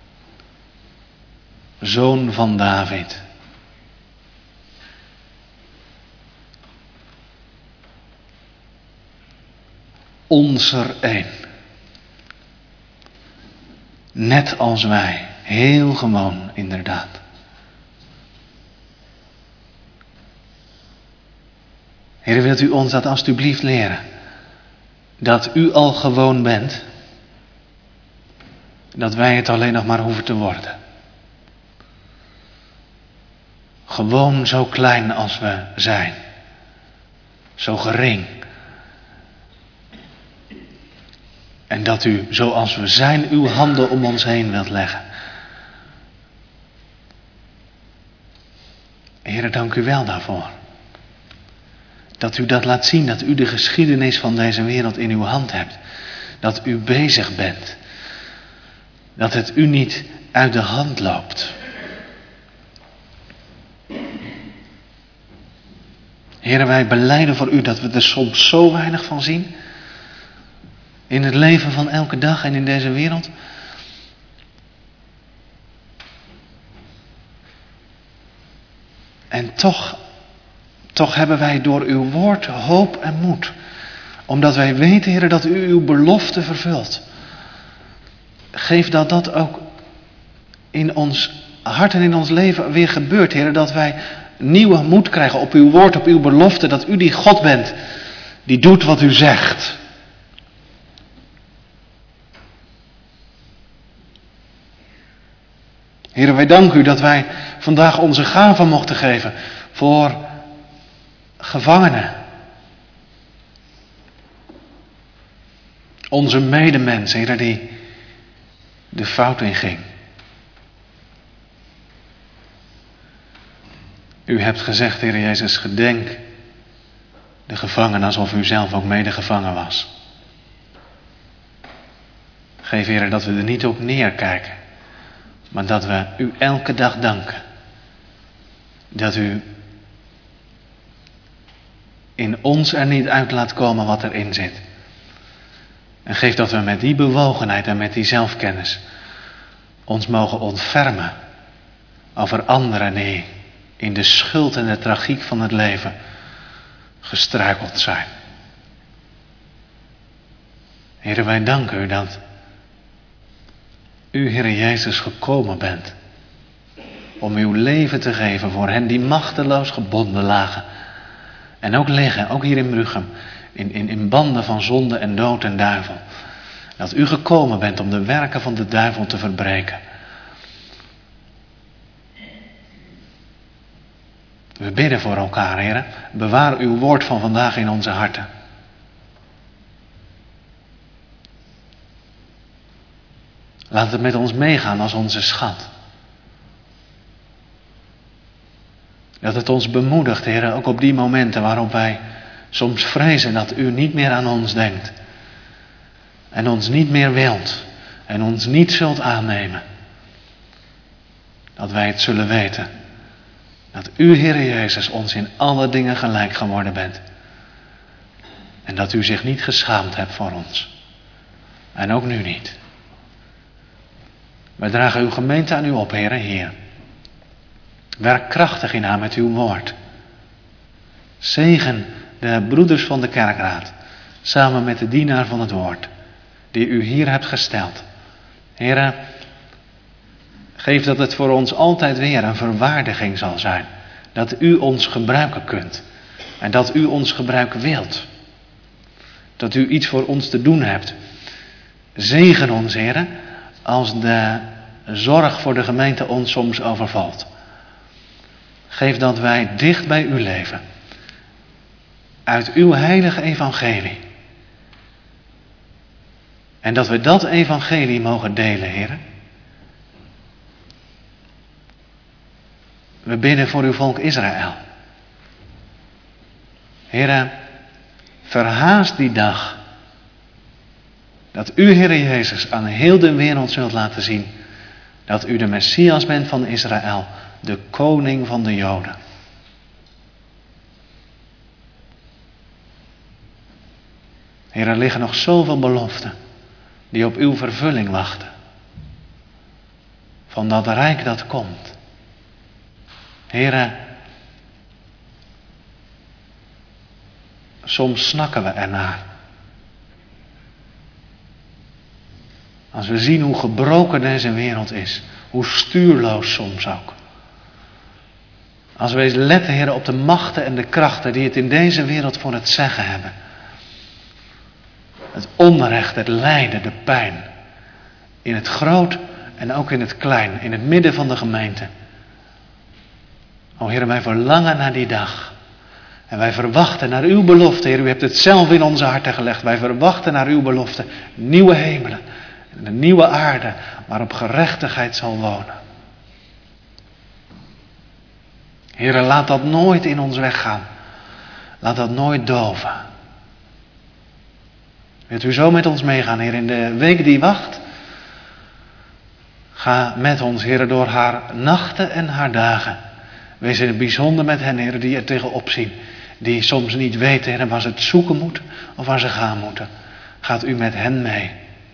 Zoon van David. Ons er een. Net als wij. Heel gewoon, inderdaad. Heer, wilt u ons dat alstublieft leren? Dat u al gewoon bent. Dat wij het alleen nog maar hoeven te worden. Gewoon zo klein als we zijn. Zo gering. En dat u, zoals we zijn, uw handen om ons heen wilt leggen. Heer, dank u wel daarvoor. Dat u dat laat zien, dat u de geschiedenis van deze wereld in uw hand hebt. Dat u bezig bent. Dat het u niet uit de hand loopt. Heer, wij belijden voor u dat we er soms zo weinig van zien. In het leven van elke dag en in deze wereld. En toch, toch hebben wij door uw woord hoop en moed. Omdat wij weten, Heer, dat u uw belofte vervult. Geef dat dat ook in ons hart en in ons leven weer gebeurt, Heer. Dat wij nieuwe moed krijgen op uw woord, op uw belofte. Dat u die God bent, die doet wat u zegt. Heer, wij danken u dat wij vandaag onze gaven mochten geven voor gevangenen. Onze medemens, Heer, die de fout inging. U hebt gezegd, Heer Jezus, gedenk de gevangenen alsof u zelf ook medegevangen was. Geef, Heer, dat we er niet op neerkijken, maar dat we u elke dag danken. Dat u in ons er niet uit laat komen wat erin zit. En geef dat we met die bewogenheid en met die zelfkennis ons mogen ontfermen over anderen die in de schuld en de tragiek van het leven gestruikeld zijn. Heer, wij danken u dat u, Heer Jezus, gekomen bent om uw leven te geven voor hen die machteloos gebonden lagen. En ook liggen, ook hier in Bruchem, in, in, in banden van zonde en dood en duivel. Dat u gekomen bent om de werken van de duivel te verbreken. We bidden voor elkaar, Heer. Bewaar uw woord van vandaag in onze harten. Laat het met ons meegaan als onze schat. Dat het ons bemoedigt, Heer, ook op die momenten waarop wij soms vrezen dat u niet meer aan ons denkt. En ons niet meer wilt. En ons niet zult aannemen. Dat wij het zullen weten. Dat u, Heer Jezus, ons in alle dingen gelijk geworden bent. En dat u zich niet geschaamd hebt voor ons. En ook nu niet. Wij dragen uw gemeente aan u op, Heer, Heer. Werk krachtig in haar met uw woord. Zegen de broeders van de kerkraad. Samen met de dienaar van het woord. Die u hier hebt gesteld. Heer, geef dat het voor ons altijd weer een verwaardiging zal zijn. Dat u ons gebruiken kunt. En dat u ons gebruiken wilt. Dat u iets voor ons te doen hebt. Zegen ons, Heer, als de zorg voor de gemeente ons soms overvalt. Geef dat wij dicht bij u leven. Uit uw heilige evangelie. En dat we dat evangelie mogen delen, Heer. We bidden voor uw volk Israël. Heer, verhaast die dag dat u, Heer Jezus, aan heel de wereld zult laten zien dat u de Messias bent van Israël, de koning van de Joden. Heer, er liggen nog zoveel beloften die op uw vervulling wachten. Van dat rijk dat komt. Heer, soms snakken we ernaar. Als we zien hoe gebroken deze wereld is. Hoe stuurloos soms ook. Als we eens letten, Heer, op de machten en de krachten die het in deze wereld voor het zeggen hebben. Het onrecht, het lijden, de pijn. In het groot en ook in het klein. In het midden van de gemeente. O Heer, wij verlangen naar die dag. En wij verwachten naar uw belofte, Heer. U hebt het zelf in onze harten gelegd. Wij verwachten naar uw belofte. Nieuwe hemelen. En een nieuwe aarde waarop gerechtigheid zal wonen. Heer, laat dat nooit in ons weggaan. Laat dat nooit doven. Wilt u zo met ons meegaan, Heer, in de week die wacht? Ga met ons, Heer, door haar nachten en haar dagen. Wees in het bijzonder met hen, Heer, die er tegenop zien. Die soms niet weten, Heer, waar ze het zoeken moeten of waar ze gaan moeten. Gaat u met hen mee.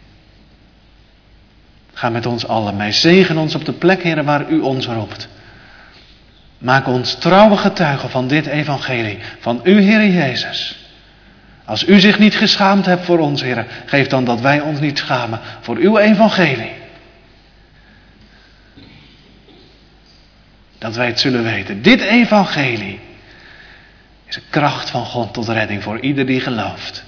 Ga met ons allen mee. Zegen ons op de plek, Heer, waar u ons roept. Maak ons trouwe getuigen van dit evangelie. Van u, Heer Jezus. Als u zich niet geschaamd hebt voor ons, Heer, geef dan dat wij ons niet schamen voor uw evangelie. Dat wij het zullen weten. Dit evangelie is een kracht van God tot redding voor ieder die gelooft.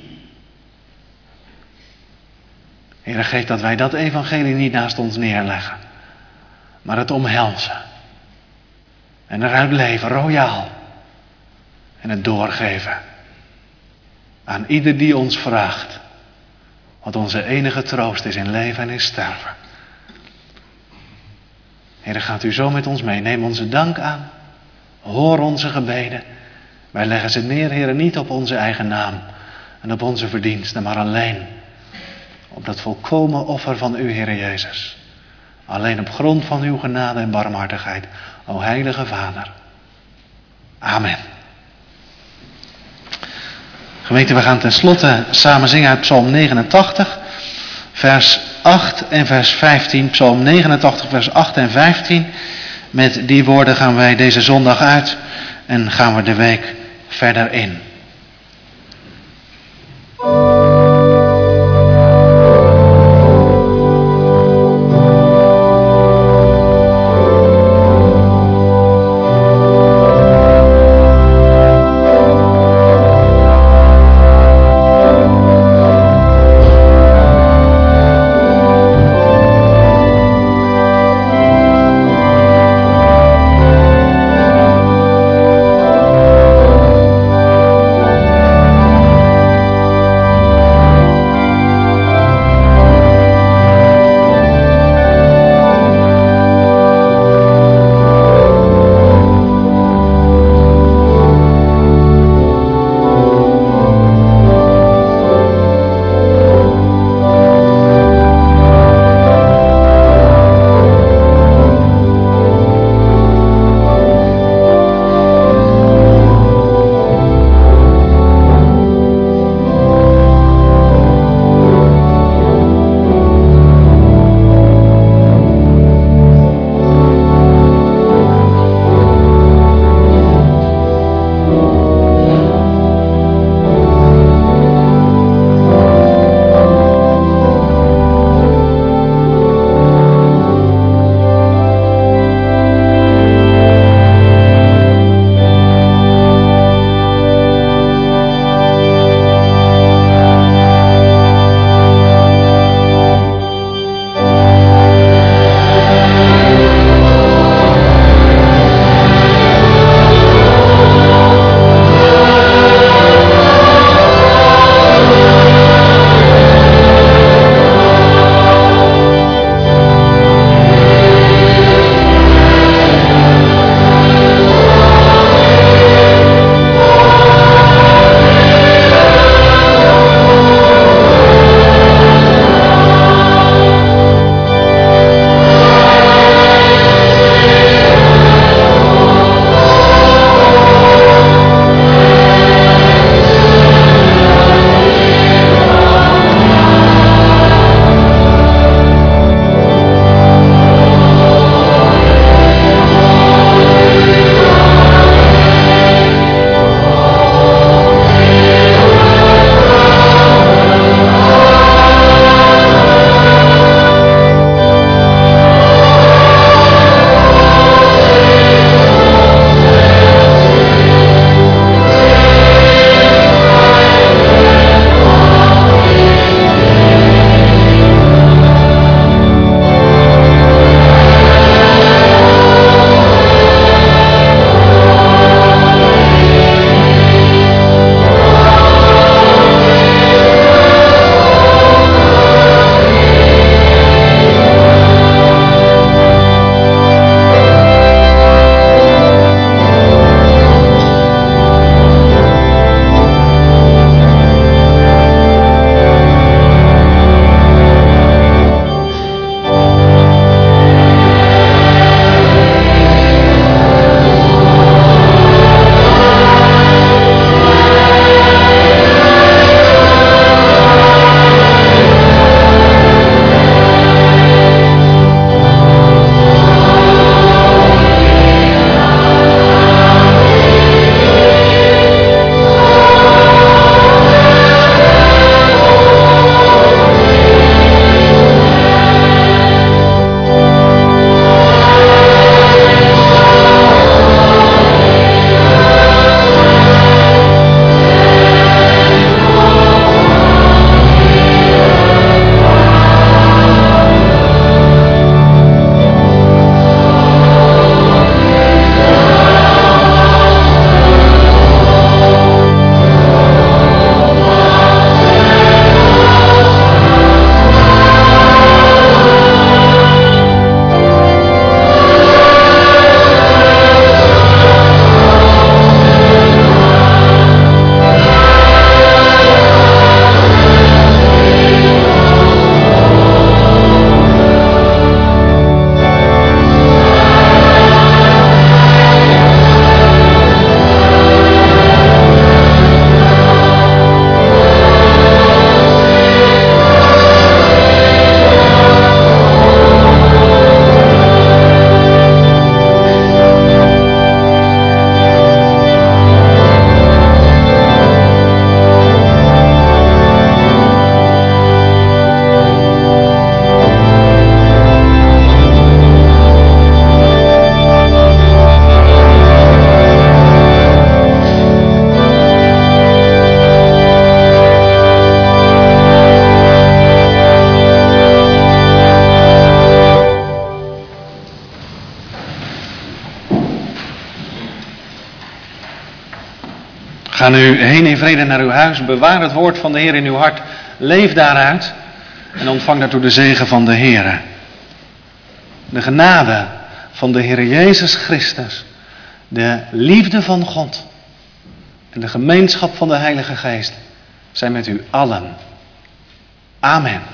Heer, geef dat wij dat evangelie niet naast ons neerleggen. Maar het omhelzen. En eruit leven, royaal. En het doorgeven. Aan ieder die ons vraagt. Wat onze enige troost is in leven en in sterven. Heer, gaat u zo met ons mee. Neem onze dank aan. Hoor onze gebeden. Wij leggen ze neer, Heer, niet op onze eigen naam. En op onze verdiensten, maar alleen op dat volkomen offer van u, Heer Jezus. Alleen op grond van uw genade en barmhartigheid. O Heilige Vader. Amen. Gemeente, we gaan tenslotte samen zingen uit Psalm negenentachtig. Vers acht en vers vijftien. Psalm negenentachtig, vers acht en vijftien. Met die woorden gaan wij deze zondag uit. En gaan we de week verder in. Ga nu heen in vrede naar uw huis. Bewaar het woord van de Heer in uw hart. Leef daaruit. En ontvang daartoe de zegen van de Heer. De genade van de Heer Jezus Christus. De liefde van God. En de gemeenschap van de Heilige Geest zijn met u allen. Amen.